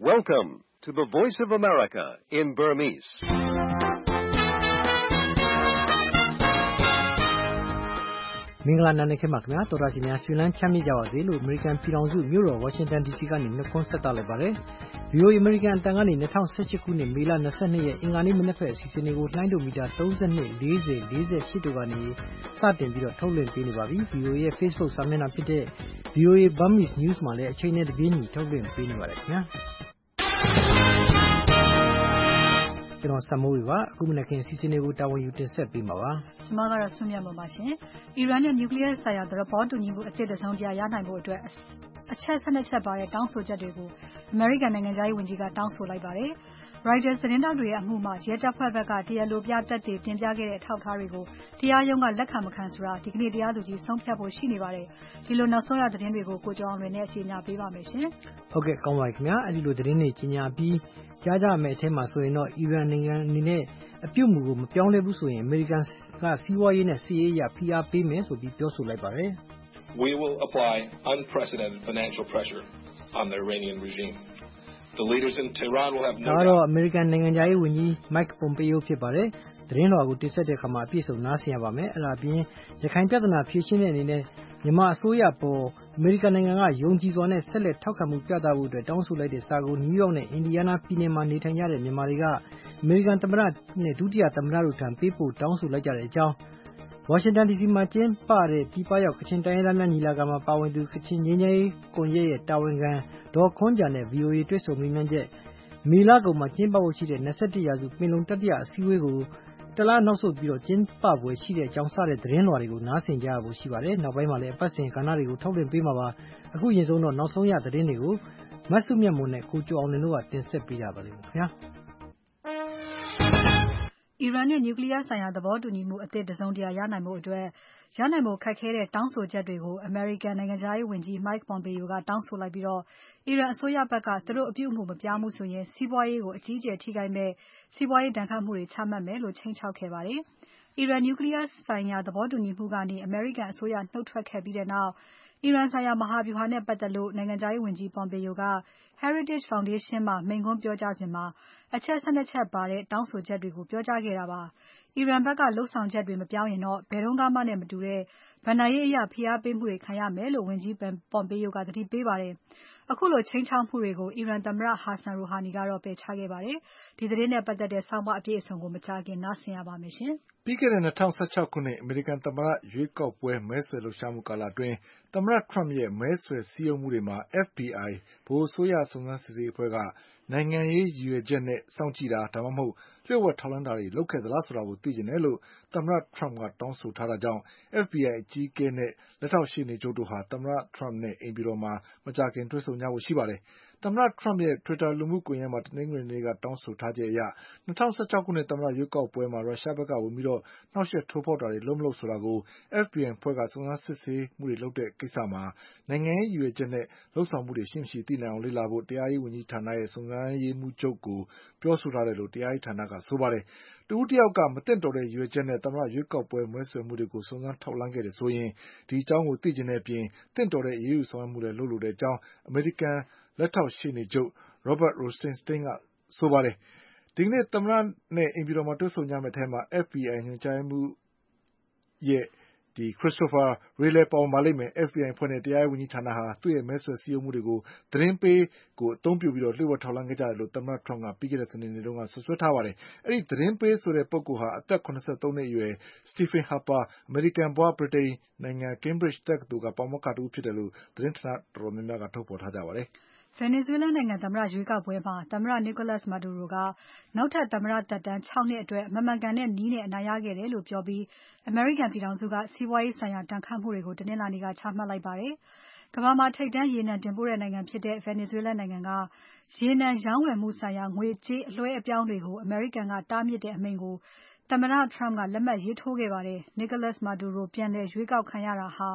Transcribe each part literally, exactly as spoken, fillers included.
Welcome to the Voice of America in Burmese. ။မင်္ဂလာနံနက်ခင်းပါခင်ဗျာတော်ရရှိများရှင်လန်းချမ်းမြေ့ကြပါစေလို့ American ပြည်ထောင်စုမြို့တော် Washington ဒီ စီ ကနေနှုတ်ခွန်းဆက်သလိုက်ပါတယ်။ V O A American အတန်ကနေ၂၀၁၈ခုနှစ်မေလ၂၂ရက်အင်္ဂါနေ့မနက်ဖက်အစီအစဉ်တွေကိုလှိုင်းဒိုမီတာ၃၂ ၄၀ ၄၈တို့ကနေစတင်ပြီးတော့ထုတ်လွှင့်ပေးနေပါပြီ။ V O A ရဲ့ Facebook စာမျက်နှာဖြစ်တဲ့ V O A Burmese News မှာလည်းအချိန်နဲ့တပြေးညီထုတ်လွှင့်ပေးနေပါတယ်ခင်ဗျာ။ကျွန်တော်စမိုးဝေပါအခုမနက်ခင်းအစီအစဉ်တွေကိုတာဝန်ယူတင်ဆက်ပေးမှာပါ။ကျွန်မကတော့ဆွမြတ်မှာပါရှင်။အီရန်နဲ့နျူကလ িয়ার ဆိုင်ရာသဘောတူညီမှုအသစ်တစုံတရာရနိုင်ဖို့အတွက်အချက်၁၂ချက်ပါတဲ့တောင်းဆိုချက်တွေကိုအမေရိကန်နိုင်ငံသားရေးဝန်ကြီးကတောင်းဆိုလိုက်ပါတယ်။ Reuters သတင်းတောက်တွေရဲ့အမှုမှာရဲတပ်ဖွဲ့ဘက်ကတရားလိုပြသက်သေတင်ပြခဲ့တဲ့အထောက်အထားတွေကိုတရားရုံးကလက်ခံမခံဆိုတာဒီကနေ့တရားသူကြီးဆုံးဖြတ်ဖို့ရှိနေပါတယ်။ဒီလိုနောက်ဆုံးရသတင်းတွေကိုကိုကျော်အောင်လွင်နဲ့ကြီးညာပေးပါမယ်ရှင်။ဟုတ်ကဲ့ကောင်းပါပြီခင်ဗျာ။အဲဒီလိုသတင်းတွေကြီးညာပြီးကြားကြမယ်အထက်မှာဆိုရင်တော့အီရန်နိုင်ငံအနေနဲ့အပြုတ်မှုကိုမပြောင်းလဲဘူးဆိုရင်အမေရိကန်ကစီးပွားရေးနဲ့စစ်ရေးအရဖိအားပေးမယ်ဆိုပြီးပြောဆိုလိုက်ပါတယ်။ We will apply unprecedented financial pressure on the Iranian regime.The leaders in Tehran will have no doubt. ဒါတော့ American နိုင်ငံသားရေးဝန်ကြီး Mike Pompeo ဖြစ်ပါတယ်။သတင်းတော်ကိုတင်ဆက်တဲ့အခါမှာအပြည့်စုံနားဆင်ရပါမယ်။အဲ့ဒါပြင်ရခိုင်ပြည်နယ်ဖြေရှင်းတဲ့အနေနဲ့မြန်မာအစိုးရပေါ် American နိုင်ငံကယုံကြည်စွာနဲ့ဆက်လက်ထောက်ခံမှုပြသဖို့အတွက်တောင်းဆိုလိုက်တဲ့စာကို New York နဲ့ Indiana ပြည်နယ်မှာနေထိုင်ကြတဲ့မြန်မာတွေက American သမ္မတနဲ့ဒုတိယသမ္မတတို့ထံပေးပို့တောင်းဆိုလိုက်ကြတဲ့အကြောင်းဝါရှင်တန်ဒီစီမှာကျင်းပတဲ့ပြည်ပရောက်ကချင်တိုင်းရင်းသားများညီလာခံမှာပါဝင်သူကချင်ငြိမ်းချမ်းရေးကွန်ရက်ရဲ့တာဝန်ခံဒေါ်ခွန်းဂျာနဲ့ V O A တွေ့ဆုံမေးမြန်းချက်မေလကုန်မှာကျင်းပဖို့ရှိတဲ့၂၁ရာစုပင်လုံတတိယအစည်းအဝေးကိုတလားနောက်ဆုတ်ပြီးတော့ကျင်းပပွဲရှိတဲ့အကြောင်းစတဲ့သတင်းလွှာတွေကိုနားဆင်ကြရဖို့ရှိပါတယ်။နောက်ပိုင်းမှာလည်းအပတ်စဉ်ကဏ္ဍတွေကိုထုတ်လွှင့်ပေးမှာပါ။အခုရင်ဆုံးတော့နောက်ဆုံးရသတင်းတွေကိုမဆုမြတ်မွန်နဲ့ကိုကျော်အောင်လွင်တို့ကတင်ဆက်ပေးကြပါလိမ့်မယ်ခင်ဗျာ။အီရန်နဲ့နျူကလ িয়ার ဆိုင်ရာသဘောတူညီမှုအသစ်တစုံတရာရနိုင်ဖို့အတွက်ရနိုင်ဖို့ခက်ခဲတဲ့တောင်းဆိုချက်တွေကို American နိုင်ငံသားရေးဝန်ကြီး Mike Pompeo ကတောင်းဆိုလိုက်ပြီးတော့အီရန်အစိုးရဘက်ကသူတို့အပြုအမူမပြောင်းဘူးဆိုရင်စီးပွားရေးကိုအကြီးအကျယ်ထိခိုက်မဲ့စီးပွားရေးဒဏ်ခတ်မှုတွေချမှတ်မယ်လို့ခြိမ်းခြောက်ခဲ့ပါတယ်။အီရန်နျူကလ িয়ার ဆိုင်ရာသဘောတူညီမှုကနေအမေရိကန်အစိုးရနှုတ်ထွက်ခဲ့ပြီးတဲ့နောက်အီရန်ဆိုင်ရာမဟာဗျူဟာနဲ့ပတ်သက်လို့နိုင်ငံခြားရေးဝန်ကြီး Pompeo က Heritage Foundation မှာမိန့်ခွန်းပြောကြားစဉ်မှာအချက်၁၂ချက်ပါတဲ့တောင်းဆိုချက်တွေကိုပြောကြားခဲ့တာပါ။အီရန်ဘက်ကလုပ်ဆောင်ချက်တွေမပြောင်းရင်တော့ဘယ်တော့မှနဲ့မတူတဲ့ဘဏ္ဍာရေးအရဖိအားပေးမှုတွေခံရမယ်လို့ဝန်ကြီး Pompeo ကသတိပေးပါတယ်။အခုလိုချိန်ချောက်မှုတွေကိုအီရန်သမ္မတ Hassan Rouhani ကတော့ပယ်ချခဲ့ပါတယ်။ဒီသတင်းနဲ့ပတ်သက်တဲ့ဆောင်းပါးအပြည့်အစုံကိုမကြာခင်နားဆင်ရပါမယ်ရှင်။ပြီးခဲ့တဲ့၂၀၁၆ခုနှစ်အမေရိကန်သမ္မတရွေးကောက်ပွဲမဲဆွယ်လှုပ်ရှားမှုကာလအတွင်းသမ္မတ Trump ရဲ့မဲဆွယ်စည်းရုံးမှုတွေမှာ F B I ဗဟိုအစိုးရစုံစမ်းစစ်ဆေးရေးအဖွဲ့ကနိုင်ငံရေးရည်ရွယ်ချက်နဲ့စောင့်ကြည့်တာဒါမှမဟုတ်လျှို့ဝှက်ထောက်လှမ်းတာတွေလုပ်ခဲ့သလားဆိုတာကိုသိချင်တယ်လို့သမ္မတ Trump ကတောင်းဆိုထားတာကြောင့် F B I အကြီးအကဲနဲ့လက်ထောက်ရှေ့နေချုပ်တို့ဟာသမ္မတ Trump နဲ့အိမ်ဖြူတော်မှာမကြာခင်တွေ့ဆုံကြဖို့ရှိပါတယ်။သမ္မတ Trump ရဲ့ Twitter လူမှုကွန်ယက်မှာတနင်္ဂနွေနေ့ကတောင်းဆိုထားချက်အရ၂၀၁၆ခုနှစ်သမ္မတရွေးကောက်ပွဲမှာရုရှားဘက်ကဝင်ပြီးနှောက်ယှက်ထိုးဖောက်တာတွေလုပ်မလုပ်ဆိုတာကို F B I အဖွဲ့ကစုံစမ်းစစ်ဆေးမှုတွေလုပ်တဲ့ကိစ္စမှာနိုင်ငံရေးရည်ရွယ်ချက်နဲ့လုပ်ဆောင်မှုတွေရှိမရှိသိနိုင်အောင်လေ့လာဖို့တရားရေးဝန်ကြီးဌာနရဲ့စုံစမ်းရေးမှူးချုပ်ကိုပြောဆိုထားတယ်လို့တရားရေးဌာနကဆိုပါတယ်။တဦးတယောက်ကမသင့်တော်တဲ့ရည်ရွယ်ချက်နဲ့သမ္မတရွေးကောက်ပွဲမဲဆွယ်မှုတွေကိုစုံစမ်းထောက်လှမ်းခဲ့တယ်ဆိုရင်ဒီအကြောင်းကိုသိချင်တဲ့အပြင်သင့်တော်တဲ့အရေးယူဆောင်ရွက်မှုတွေလုပ်လိုတဲ့အကြောင်းအမေရိကန်လက်ထောက်ရှေ့နေချုပ် Robert Rosenstein ကဆိုပါတယ်။ဒီကနေ့သမ္မတနဲ့အိမ်ဖြူတော်မှာတွေ့ဆုံကြမယ့်အထဲမှာ F B I ညွှန်ကြားရေးမှူးရဲ့ Christopher Wray လည်းပါဝင်ပါလိမ့်မယ်။ F B I အဖွဲ့နဲ့တရားရေးဝန်ကြီးဌာနဟာသူ့ရဲ့မဲဆွယ်စည်းရုံးမှုတွေကိုသတင်းပေးကိုအသုံးပြုပြီးလျှို့ဝှက်ထောက်လှမ်းခဲ့ကြတယ်လို့သမ္မတ Trump ကပြီးခဲ့တဲ့စနေနေ့တုန်းကစွပ်စွဲထားပါတယ်။အဲဒီသတင်းပေးဆိုတဲ့ပုဂ္ဂိုလ်ဟာအသက်၇၃နှစ်အရွယ် Stephen Harper အမေရိကန်ဖွားဗြိတိန်နိုင်ငံ Cambridge တက္ကသိုလ်ကပါမောက္ခတဦးဖြစ်တယ်လို့သတင်းဌာနတော်တော်များများကထုတ်ဖော်ထားကြပါတယ်။ Venezuela နိုင်ငံသမ္မတရွေးကောက်ပွဲမှာသမ္မတ Nicolas Maduro ကနောက်ထပ်သမ္မတသက်တမ်း၆နှစ်အတွက်မမှန်ကန်တဲ့နည်းနဲ့အနိုင်ရခဲ့တယ်လို့ပြောပြီးအမေရိကန်ပြည်ထောင်စုကစီးပွားရေးဆိုင်ရာဒဏ်ခတ်မှုတွေကိုတနင်္လာနေ့ကချမှတ်လိုက်ပါတယ်။ကမ္ဘာမှာထိပ်တန်းရေနံတင်ပို့တဲ့နိုင်ငံဖြစ်တဲ့ Venezuela နိုင်ငံကရေနံရောင်းဝယ်မှုဆိုင်ရာငွေကြေးအလွှဲအပြောင်းတွေကိုအမေရိကန်ကတားမြစ်တဲ့အမိန့်ကိုသမ္မတ Trump ကလက်မှတ်ရေးထိုးခဲ့ပါတယ်။ Nicolas Maduro ပြန်လည်ရွေးကောက်ခံရတာဟာ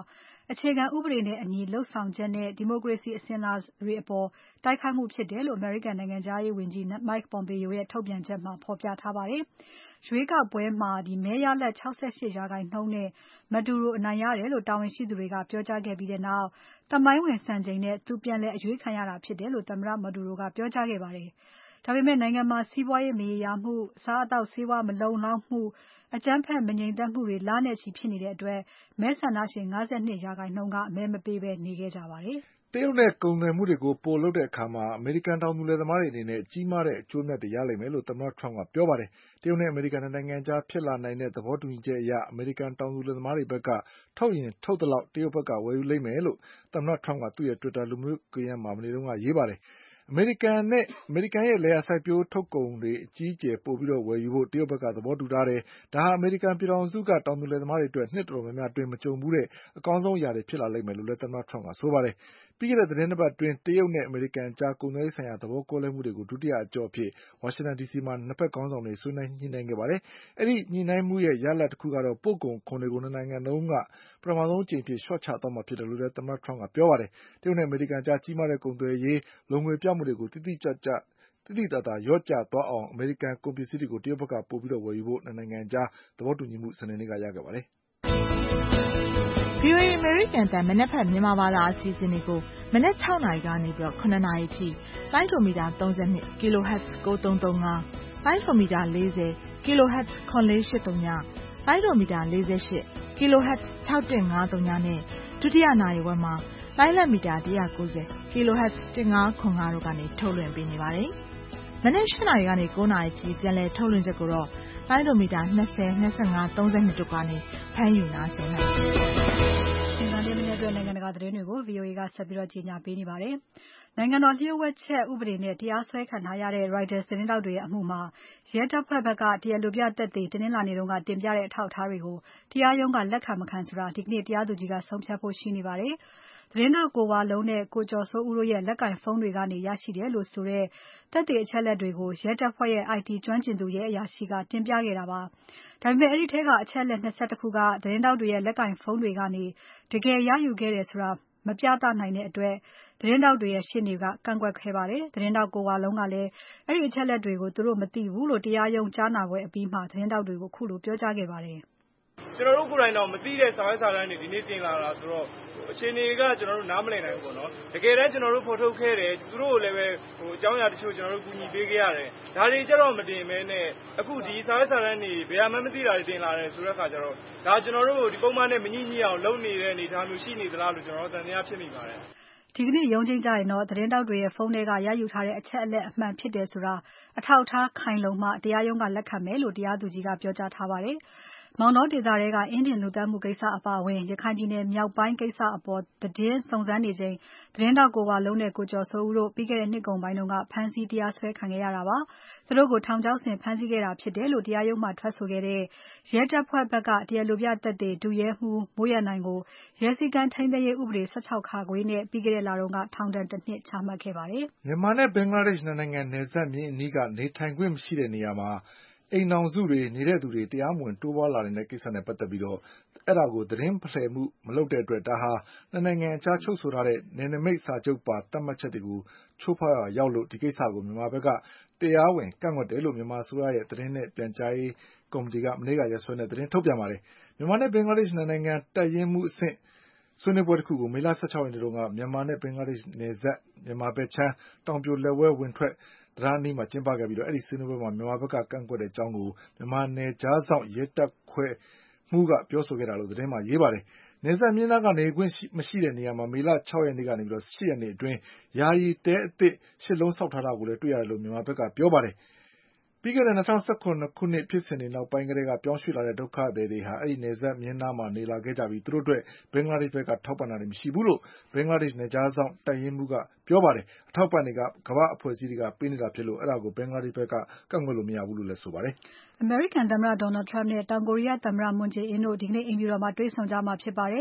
အခြေခံဥပဒေနဲ့အညီလုပ်ဆောင်ချက်နဲ့ဒီမိုကရေစီအစဉ်အလာတွေအပေါ်တိုက်ခိုက်မှုဖြစ်တယ်လို့ American နိုင်ငံခြားရေးဝန်ကြီး Mike Pompeo ရဲ့ထုတ်ပြန်ချက်မှာဖော်ပြထားပါတယ်။ ရွေးကောက်ပွဲမှာမဲရလဒ် ၆၈% နဲ့ Maduro အနိုင်ရတယ်လို့တာဝန်ရှိသူတွေကပြောကြားခဲ့ပြီးနောက် သမိုင်းဝင်စံချိန်နဲ့သူပြန်လည်အရွေးခံရတာဖြစ်တယ်လို့သမ္မတ Maduro ကပြောကြားခဲ့ပါတယ်။ ဒါပေမဲ့နိုင်ငံမှာစီးပွားရေးမရေရာမှု၊ အစားအသောက်ဆေးဝါးမလုံလောက်မှု၊ အကြမ်းဖက်မငြိမ်သက်မှုတွေလနဲ့ချီဖြစ်နေတဲ့အတွက် မဲဆန္ဒရှင် ၅၂% ကမဲမပေးဘဲနေခဲ့ကြပါတယ်။တရုတ်နဲ့ကုန်သွယ်မှုတွေကိုပိုလုပ်တဲ့အခါမှာအမေရိကန်တောင်သူလယ်သမားတွေအနေနဲ့ကြီးမားတဲ့အကျိုးအမြတ်တွေရလိမ့်မယ်လို့သမ္မတ Trump ကပြောပါတယ်။ တရုတ်နဲ့အမေရိကန်နှစ်နိုင်ငံကြားဖြစ်လာနိုင်တဲ့သဘောတူညီချက်အရအမေရိကန်တောင်သူလယ်သမားတွေဘက်ကထုတ်ရင်ထုတ်သလောက်တရုတ်ဘက်ကဝယ်ယူလိမ့်မယ်လို့သမ္မတ Trump ကသူ့ရဲ့ Twitter လူမှုကွန်ယက်မှာမနေ့ကရေးပါတယ်။ အမေရိကန်ရဲ့လယ်ယာစိုက်ပျိုးထုတ်ကုန်တွေအကြီးအကျယ်ပိုပြီးဝယ်ယူဖို့တရုတ်ဘက်ကသဘောတူထားတယ်။ ဒါဟာအမေရိကန်ပြည်ထောင်စုကတောင်သူလယ်သမားတွေအတွက်နှစ်တော်တော်များများအတွင်းမကြုံဘူးတဲ့အကောင်းဆုံးအရာတွေဖြစ်လာလိမ့်မယ်လို့လည်းသမ္မတ Trump ကဆိုပါတယ်။ ပြီးခဲ့တဲ့သီတင်းနှစ်ပတ်အတွင်းတရုတ်နဲ့အမေရိကန်အကြားကုန်သွယ်ရေးဆိုင်ရာသဘောကွဲလွဲမှုတွေကိုဒုတိယအကျော့အဖြစ်ဝါရှင်တန်ဒီစီမှာနှစ်ဘက်ခေါင်းဆောင်တွေဆွေးနွေးညှိနှိုင်းခဲ့ပါတယ်။ အဲဒီညှိနှိုင်းမှုရဲ့ရလဒ်တခုကတော့ပို့ကုန်အခွန်တွေကိုနှစ်နိုင်ငံလုံးကပထမဆုံးအကြိမ်အဖြစ်လျှော့ချသွားမှာဖြစ်တယ်လို့လည်းသမ္မတ Trump ကပြောပါတယ်။ တရုတ်နဲ့အမေရိကန်အကြားကြီးမားတဲ့ကုန်သွယ်ရေးလိုငွေပြမှုတွေကိုသိသိသာသာလျော့ကျသွားအောင်အမေရိကန်ကုန်ပစ္စည်းတွေကိုတရုတ်ဘက်ကပိုပြီးဝယ်ယူဖို့နှစ်နိုင်ငံအကြားသဘောတူညီမှုစနေနေ့ကရခဲ့ပါတယ်။ဗွီအိုအေ American အသံမနက်ဖြန်မြန်မာဘာသာအစီအစဉ်တွေကိုမနက်၆နာရီကနေပြီးတော့၇နာရီထိလိုင်းဒိုမီတာ၃၂ kilohertz ၉၃၃၅လိုင်းဒိုမီတာ၄၀ kilohertz ၇၄၈၀လိုင်းဒိုမီတာ၄၈ kilohertz ၆၁၅၀နဲ့ဒုတိယနာရီဝက်မှာလိုင်းလက်မီတာ၁၉၀ kilohertz ၁၅၇၅တို့ကနေထုတ်လွှင့်ပေးနေပါတယ်။မနက်၈နာရီကနေ၉နာရီထိပြန်လည်ထုတ်လွှင့်ချက်ကိုတော့လိုင်းဒိုမီတာ၂၀ ၂၅ ၃၂တို့ကနေဖမ်းယူနားဆင်နိုင်ပါတယ်။အင်္ဂါနေ့မနက်အတွက်နိုင်ငံတကာသတင်းတွေကို ဗွီအိုအေကဆက်ပြီးကြီးညာပေးနေပါတယ်။ နိုင်ငံတော်လ ျှို့ဝှက်ချက်ဥပဒေနဲ့တရားစွဲခံထားရတဲ့ Reuters သတင်းထောက်တွေရဲ့အမှုမှာရဲတပ်ဖွဲ့ဘက်ကတရားလိုပြသက်သေတနင်္လာနေ့ကတင်ပြတဲ့အထောက်အထားတွေကိုတရားရုံးကလက်ခံမခံဆိုတာဒီကနေ့တရားသူကြီးကဆုံးဖြတ်ဖို့ရှိနေပါတယ်။ သတင်းထောက်ကိုဝလုံးနဲ့ကိုကျော်စိုးဦးတို့ရဲ့လက်ကိုင်ဖုန်းတွေကနေရရှိတယ်လို့ဆိုတဲ့သက်သေအချက်အလက်တွေကိုရဲတပ်ဖွဲ့ရဲ့ I T ကျွမ်းကျင်သူရဲအရာရှိကတင်ပြခဲ့တာပါ။ ဒါပေမဲ့အဲဒီထဲကအချက်အလက်၂၁ခုကသတင်းထောက်တွေရဲ့လက်ကိုင်ဖုန်းတွေကနေတကယ်ရယူခဲ့တယ်ဆိုတာမပြသနိုင်တဲ့အတွက်သတင်းထောက်တွေရဲ့ရှေ့နေကကန့်ကွက်ခဲ့ပါတယ်။ သတင်းထောက်ကိုဝလုံးကလည်းအဲဒီအချက်အလက်တွေကိုသူတို့မသိဘူးလို့တရားရုံးကြားနာပွဲအပြီးမှာသတင်းထောက်တွေကိုခုလိုပြောကြားခဲ့ပါတယ်။ကျွန်တော်တို့ကိုယ်တိုင်တော့မသိတဲ့စာရွက်စာတမ်းတွေဒီနေ့တင်လာတာဆိုတော့အခြေအနေကကျွန်တော်တို့နားမလည်နိုင်ဘူးပေါ့နော်။တကယ်တမ်းကျွန်တော်တို့ဖော်ထုတ်ခဲ့တယ်သူတို့ကိုလည်းပဲဟိုအကြောင်းအရာတချို့ကျွန်တော်တို့ကူညီပေးခဲ့ရတယ်။ဒါတွေကြတော့မတင်မဲနဲ့အခုဒီစာရွက်စာတမ်းတွေဘယ်မှမသိတာတွေတင်လာတယ်ဆိုတဲ့အခါကျတော့ဒါကျွန်တော်တို့ဒီပုံမှန်နဲ့မညှိညှိအောင်လုပ်နေတဲ့အနေအထားမျိုးရှိနေသလားလို့ကျွန်တော်တို့သံသယဖြစ်မိပါတယ်။ဒီကနေ့ရုံးချိန်းကြရင်တော့သတင်းထောက်တွေရဲ့ဖုန်းထဲကရယူထားတဲ့အချက်အလက်အမှန်ဖြစ်တယ်ဆိုတာအထောက်အထားခိုင်လုံမှတရားရုံးကလက်ခံမယ်လို့တရားသူကြီးကပြောကြားထားပါတယ်။ မောင်တောဒေသထဲကအင်းဒင်လူသတ်မှုကိစ္စအပါအဝင်ရခိုင်ပြည်နယ်မြောက်ပိုင်းကိစ္စအပေါ်သတင်းစုံစမ်းနေချိန်သတင်းထောက်ကိုဝလုံးနဲ့ကိုကျော်စိုးဦးတို့ပြီးခဲ့တဲ့နှစ်ကုန်ပိုင်းကဖမ်းဆီးတရားစွဲခံခဲ့ရတာပါ။သူတို့ကိုထောင်ချောက်ဆင်ဖမ်းဆီးခဲ့တာဖြစ်တယ်လို့တရားရုံးမှာထွက်ဆိုခဲ့တဲ့ရဲတပ်ဖွဲ့ဘက်ကတရားလိုပြသက်သေဒုရဲမှူးမိုးရန်နိုင်ကိုရဲစည်းကမ်းထိန်းသိမ်းရေးဥပဒေ ၁၆ ခ နဲ့ပြီးခဲ့တဲ့လကထောင်ဒဏ်တနှစ်ချမှတ်ခဲ့ပါတယ်။မြန်မာနဲ့ဘင်္ဂလားဒေ့ရှ်နှစ်နိုင်ငံနယ်စပ်မျဉ်းအနီးကနေထိုင်ခွင့်မရှိတဲ့နေရာမှာအိမ်ထောင်စုတွေနေတဲ့သူတွေတရားမဝင်တိုးပွားလာနေတဲ့ကိစ္စနဲ့ပတ်သက်ပြီးအဲဒါကိုသတင်းဖလှယ်မှုမလုပ်တဲ့အတွက်ဒါဟာနှစ်နိုင်ငံအကြားချုပ်ဆိုထားတဲ့နယ်နိမိတ်စာချုပ်ပါသတ်မှတ်ချက်တွေကိုချိုးဖောက်ရာရောက်လို့ဒီကိစ္စကိုမြန်မာဘက်ကတရားဝင်ကန့်ကွက်တယ်လို့မြန်မာအစိုးရရဲ့သတင်းနဲ့ပြန်ကြားရေးကော်မတီကမနေ့ကရက်စွဲနဲ့သတင်းထုတ်ပြန်ပါတယ်။မြန်မာနဲ့ဘင်္ဂလားဒေ့ရှ်နှစ်နိုင်ငံတပ်ရင်းမှူးအဆင့်ဆွေးနွေးပွဲတခုကိုမေလ၁၆ရက်နေ့တုန်းကမြန်မာနဲ့ဘင်္ဂလားဒေ့ရှ်နယ်စပ်မြန်မာဘက်ခြမ်းတောင်ပြိုလက်ဝဲဝင်ထွက်တံတားအနီးမှာကျင်းပခဲ့ပြီးအဲဒီဆွေးနွေးပွဲမှာမြန်မာဘက်ကကန့်ကွက်တဲ့အကြောင်းကိုမြန်မာနယ်ခြားစောင့်ရဲတပ်ခွဲမှူးကပြောဆိုခဲ့တာလို့သတင်းမှာရေးပါတယ်။နယ်စပ်မျဉ်းနားကနေခွင့်မရှိတဲ့နေရာမှာမေလ၆ရက်နေ့ကနေ၈ရက်နေ့အတွင်းယာယီတဲအသစ်၈လုံးဆောက်ထားတာကိုလည်းတွေ့ရတယ်လို့မြန်မာဘက်ကပြောပါတယ်။ပြီးခဲ့တဲ့၂၀၁၇ခုနှစ်ဖြစ်စဉ်တွေနောက်ပိုင်းကတည်းကပြောင်းရွှေ့လာတဲ့ဒုက္ခသည်တွေဟာအဲဒီနယ်စပ်မျဉ်းနားမှာနေလာခဲ့ကြပြီးသူတို့အတွက်ဘင်္ဂလားဒေ့ရှ်ဘက်ကထောက်ပံ့တာတွေမရှိဘူးလို့ဘင်္ဂလားဒေ့ရှ်နယ်ခြားစောင့်တပ်ရင်းမှူးကပြောပါတယ်။အထောက်အပံ့တွေကကမ္ဘာ့အဖွဲ့အစည်းတွေကပေးနေတာဖြစ်လို့အဲဒါကိုဘင်္ဂလားဒေ့ရှ်ဘက်ကကန့်ကွက်လို့မရဘူးလို့လည်းဆိုပါတယ်။ အမေရိကန်သမ္မတ Donald Trump နဲ့တောင်ကိုရီးယားသမ္မတ Moon Jae-in တို့ဒီကနေ့အိမ်ဖြူတော်မှာတွေ့ဆုံကြမှာဖြစ်ပါတယ်။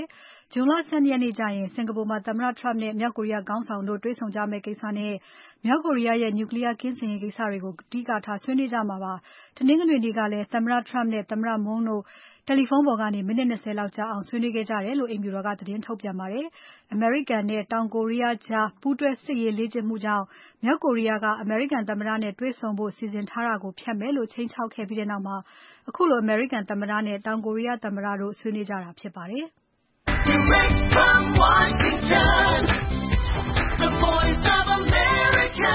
ဂျွန်လ ၁၂ ရက်နေ့ကျရင်စင်ကာပူမှာသမ္မတ Trump နဲ့မြောက်ကိုရီးယားခေါင်းဆောင်တို့တွေ့ဆုံကြမယ့်ကိစ္စနဲ့မြောက်ကိုရီးယားရဲ့ Nuclear ကင်းစင်ရေးကိစ္စတွေကိုအဓိကထားဆွေးနွေးကြမှာပါ။တနင်္ဂနွေနေ့ကလည်းသမ္မတ Trump နဲ့သမ္မတ Moon တို့တယ်လီဖုန်းပေါ်ကနေမိနစ် ၂၀ လောက်ကြာအောင်ဆွေးနွေးခဲ့ကြတယ်လို့အိမ်ဖြူတော်ကသတင်းထုတ်ပြန်ပါတယ်။ အမေရိကန်နဲ့တောင်ကိုရီးယားကြားပူးတွဲစစ်ရေးလေ့ကျင့်မှုကြောင့်မြောက်ကိုရီးယားကအမေရိကန်သမ္မတနဲ့တွေ့ဆုံဖို့စီစဉ်ထားတာကိုဖျက်မယ်လို့ခြိမ်းခြောက်ခဲ့ပြီးနောက်မှာအခုလိုအမေရိကန်သမ္မတနဲ့တောင်ကိုရီးယားသမ္မတတို့ဆွေးနွေးကြတာဖြစ်ပါတယ်။ Direct from Washington, the voice of America,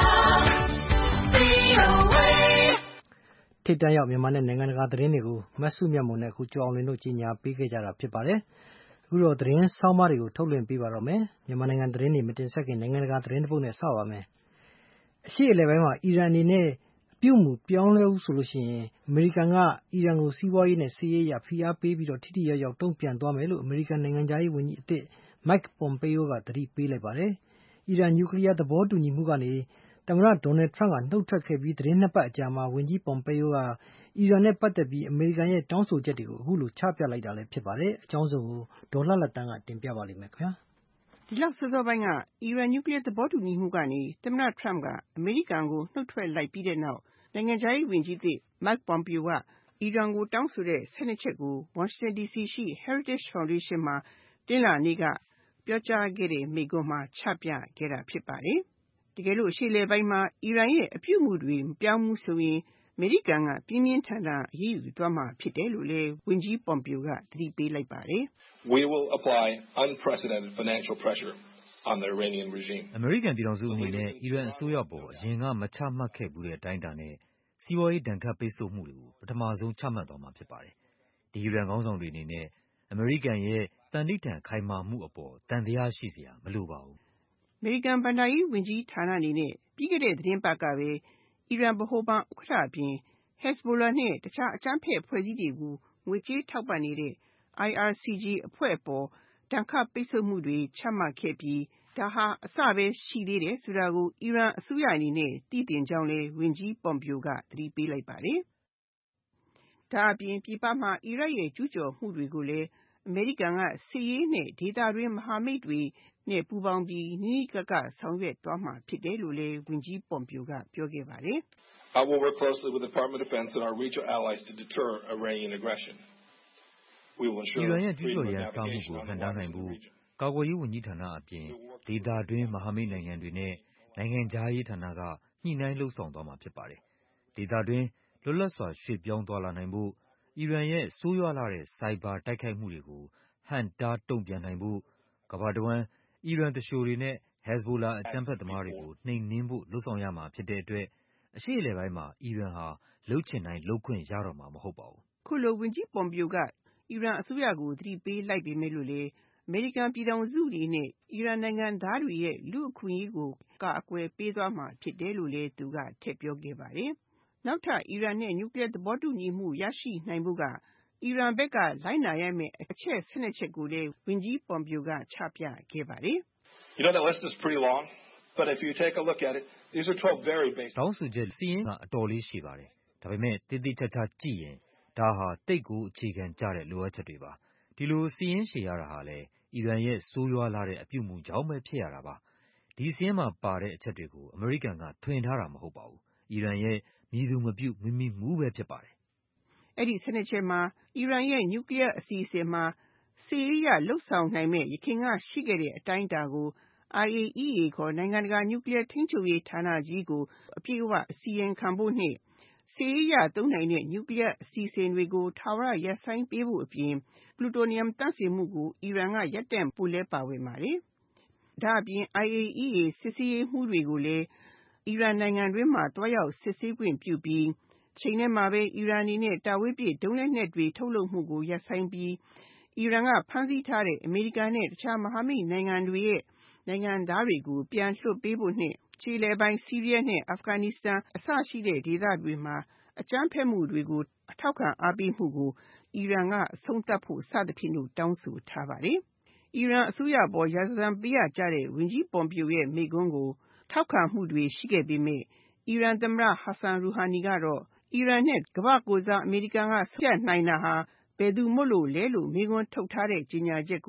V O A ထိပ်တန်းရောက်မြန်မာနဲ့နိုင်ငံတကာသတင်းတွေကိုမဆုမြတ်မွန်နဲ့အခုကျော်အောင်လွင်တို့ကြီးညာပေးခဲ့ကြတာဖြစ်ပါတယ်။အခုတော့သတင်းဆောင်းပါးတွေကိုထုတ်လွှင့်ပေးပါတော့မယ်။မြန်မာနိုင်ငံသတင်းတွေမတင်ဆက်ခင်နိုင်ငံတကာသတင်းတစ်ပုဒ်နဲ့စပါမယ်။အရှေ့အလယ်ပိုင်းမှာအီရန်အနေနဲ့အပြုအမူပြောင်းလဲဦးဆိုလို့ရှိရင်အမေရိကန်ကအီရန်ကိုစီးပွားရေးနဲ့စစ်ရေးအရဖိအားပေးပြီးတော့ထိထိရောက်ရောက်တုံ့ပြန်သွားမယ်လို့အမေရိကန်နိုင်ငံသားရေးဝန်ကြီးအသစ် Mike Pompeo ကသတိပေးလိုက်ပါတယ်။အီရန်နျူကလ িয়ার သဘောတူညီမှုကနေသမ္မတ Donald Trump ကနှုတ်ထွက်ခဲ့ပြီးသတင်းနှစ်ပတ်အကြာမှာဝန်ကြီး Pompeo ကအီရန်နဲ့ပတ်သက်ပြီးအမေရိကန်ရဲ့တောင်းဆိုချက်တွေကိုအခုလိုချပြလိုက်တာလည်းဖြစ်ပါတယ်။အကြောင်းစုံကိုဒေါ်လှလှတန်းကတင်ပြပါလိမ့်မယ်ခင်ဗျာ။ဒီလောက်စောစောပိုင်းကအီရန်နျူကလ িয়ার သဘောတူညီမှုကနေသမ္မတ Trump ကအမေရိကန်ကိုနှုတ်ထွက်လိုက်ပြီးတဲ့နောက်နိုင်ငံခြားရေးဝန်ကြီးသစ် Mike Pompeo ကအီရန်ကိုတောင်းဆိုတဲ့၁၂ချက်ကို Washington ဒီ စီ ရှိ Heritage Foundation မှာတနင်္လာနေ့ကပြောကြားခဲ့တဲ့မိန့်ခွန်းမှာချပြခဲ့တာဖြစ်ပါတယ်။တကယ်လို့အရှေ့အလယ်ပိုင်းမှာအီရန်ရဲ့အပြုအမူတွေမပြောင်းဘူးဆိုရင်အမေရိကန်ကပြင်းပြင်းထန်ထန်အရေးယူသွားမှာဖြစ်တယ်လို့လည်းဝန်ကြီး Pompeo ကသတိပေးလိုက်ပါတယ်။ We will apply unprecedented financial pressure on the Iranian regime. အမေရိကန်ပြည်ထောင်စုအနေနဲ့အီရန်အစိုးရပေါ်အရင်ကမချမှတ်ခဲ့ဘူးတဲ့အတိုင်းအတာနဲ့စီးပွားရေးဒဏ်ခတ်ပိတ်ဆို့မှုတွေကိုပထမဆုံးချမှတ်သွားမှာဖြစ်ပါတယ်။ဒီအီရန်ခေါင်းဆောင်တွေအနေနဲ့အမေရိကန်ရဲ့သန္နိဋ္ဌာန်ခိုင်မာမှုအပေါ်သံသယရှိစရာမလိုပါဘူး။အမေရိကန်ဘဏ္ဍာရေးဝန်ကြီးဌာနအနေနဲ့ပြီးခဲ့တဲ့သတင်းပတ်ကပဲအီရန်ဗဟိုဘဏ်ဥက္ကဋ္ဌအပြင် Hezbollah နဲ့တခြားအကြမ်းဖက်အဖွဲ့အစည်းတွေကိုငွေကြေးထောက်ပံ့နေတဲ့ I R C G အဖွဲ့အပေါ်ဒဏ်ခတ်ပိတ်ဆို့မှုတွေချမှတ်ခဲ့ပြီးဒါဟာအစပဲရှိသေးတယ်ဆိုတာကိုအီရန်အစိုးရအနေနဲ့သိသင့်ကြောင်းလည်းဝန်ကြီး Pompeo ကသတိပေးလိုက်ပါတယ်။ဒါအပြင်ပြည်ပမှာအီရတ်ရဲ့ကျူးကျော်မှုတွေကိုလည်းအမေရိကန်ကစစ်ရေးနဲ့ဒေသတွင်းမဟာမိတ်တွေနဲ့ပူးပေါင်းပြီးနီးနီးကပ်ကပ်ဆောင်ရွက်သွားမှာဖြစ်တယ်လို့လည်းဝန်ကြီး Pompeo ကပြောခဲ့ပါတယ်။ I will work closely with the Department of Defense and our regional allies to deter Iranian aggression. We will ensure အီရန်ရဲ့ကျူးကျော်ရန်စမှုကိုဟန့်တားနိုင်ဖို့ကာကွယ်ရေးဝန်ကြီးဌာနအပြင်ဒေသတွင်းမဟာမိတ်နိုင်ငံတွေနဲ့နိုင်ငံခြားရေးဌာနကညှိနှိုင်းလှုပ်ဆောင်သွားမှာဖြစ်ပါတယ်။ဒေသတွင်းလွတ်လပ်စွာရွှေ့ပြောင်းသွားလာနိုင်ဖို့အီရန်ရဲ့ဆိုးရွားလာတဲ့စိုက်ဘာတိုက်ခိုက်မှုတွေကိုဟန့်တားတုံ့ပြန်နိုင်ဖို့ကမ္ဘာတဝန်းအီရန်သူလျှိုတွေနဲ့ Hezbollah အကြမ်းဖက်သမားတွေကိုနှိမ်နင်းဖို့လုပ်ဆောင်ရမှာဖြစ်တဲ့အတွက်အရှေ့အလယ်ပိုင်းမှာအီရန်ဟာလုပ်ချင်တိုင်းလုပ်ခွင့်ရတော့မှာမဟုတ်ပါဘူး။ခုလိုဝန်ကြီး Pompeo ကအီရန်အစိုးရကိုသတိပေးလိုက်ပေမဲ့လို့လေအမေရိကန်ပြည်ထောင်စုအနေနဲ့အီရန်နိုင်ငံသားတွေရဲ့လူ့အခွင့်အရေးကိုကာကွယ်ပေးသွားမှာဖြစ်တယ်လို့လည်းသူကထည့်ပြောခဲ့ပါတယ်။နောက်ထပ်အီရန်နဲ့နျူကလ িয়ার သဘောတူညီမှုရရှိနိုင်ဖို့ကအီရန်ဘက်ကလိုက်နာရမယ့်အချက်၁၂ချက်ကိုလည်းဝန်ကြီး Pompeo ကချပြခဲ့ပါတယ်။ You know that list is pretty long, but if you take a look at it, these are twelve very basic. တောင်းဆိုချက်စာရင်းကအတော်လေးရှည်ပါတယ်။ဒါပေမဲ့တိတိကျကျကြည့်ရင်ဒါဟာတိတ်ကိုအခြေခံကျတဲ့လိုအပ်ချက်တွေပါ။ဒီလိုစာရင်းရှည်ရတာဟာလေအီရန်ရဲ့ဆိုးရွားလာတဲ့အပြုအမူကြောင့်ပဲဖြစ်ရတာပါ။ဒီစာရင်းမှာပါတဲ့အချက်တွေကိုအမေရိကန်ကထွင်ထားတာမဟုတ်ပါဘူး။အီရန်ရဲ့မည်သူမပြုမမိမူပဲဖြစ်ပါတယ်။အဲ့ဒီ၁၂ချက်မှာအီရန်ရဲ့နျူကလ িয়ার အစီအစဉ်မှာစစ်ရေးအရလုပ်ဆောင်နိုင်မဲ့ယခင်ကရှိခဲ့တဲ့အတိုင်းအတာကို I A E A ခေါ်နိုင်ငံတကာနျူကလ িয়ার ထိန်းချုပ်ရေးဌာနကြီးကိုအပြည့်အဝအစီရင်ခံဖို့နဲ့စစ်ရေးအရသုံးနိုင်တဲ့နျူကလ িয়ার အစီအစဉ်တွေကိုထာဝရရပ်ဆိုင်းပေးဖို့အပြင်ပလူတိုနီယမ်သန့်စင်မှုကိုအီရန်ကရပ်တန့်ဖို့လည်းပါဝင်ပါတယ်။ဒါအပြင် I A E A စစ်ဆေးရေးမှူးတွေကိုလည်းအီရန်နိုင်ငံတွင်းမှာတွားရောက်စစ်ဆေးခွင့်ပြုပြီးချိန်ထဲမှာပဲအီရန်အနေနဲ့တာဝေးပစ်ဒုံးလက်နက်တွေထုတ်လုပ်မှုကိုရပ်ဆိုင်းပြီးအီရန်ကဖမ်းဆီးထားတဲ့အမေရိကန်နဲ့တခြားမဟာမိတ်နိုင်ငံတွေရဲ့နိုင်ငံသားတွေကိုပြန်လွှတ်ပေးဖို့နဲ့ခြေလယ်ပိုင်းဆီးရီးယားနဲ့အာဖဂန်နစ္စတန်အစရှိတဲ့ဒေသတွေမှာအကြမ်းဖက်မှုတွေကိုအထောက်ခံအားပေးမှုကိုအီရန်ကအဆုံးသတ်ဖို့စသဖြင့်တောင်းဆိုထားပါတယ်။အီရန်အစိုးရပေါ်ရာဇသံပေးရကြတဲ့ဝန်ကြီး Pompeo ရဲ့မိန့်ခွန်းကိုထောက်ခံမှုတွေရှိခဲ့ပေမဲ့အီရန်သမ္မတ Hassan Rouhani ကတော့အီရန်နဲ့ကမ္ဘာ့ကိုယ်စားအမေရိကန်ကဆုံးဖြတ်နိုင်တာဟာဘယ်သူမို့လို့လဲလို့မေးခွန်းထုတ်ထားတဲ့ကြေညာချက်ကို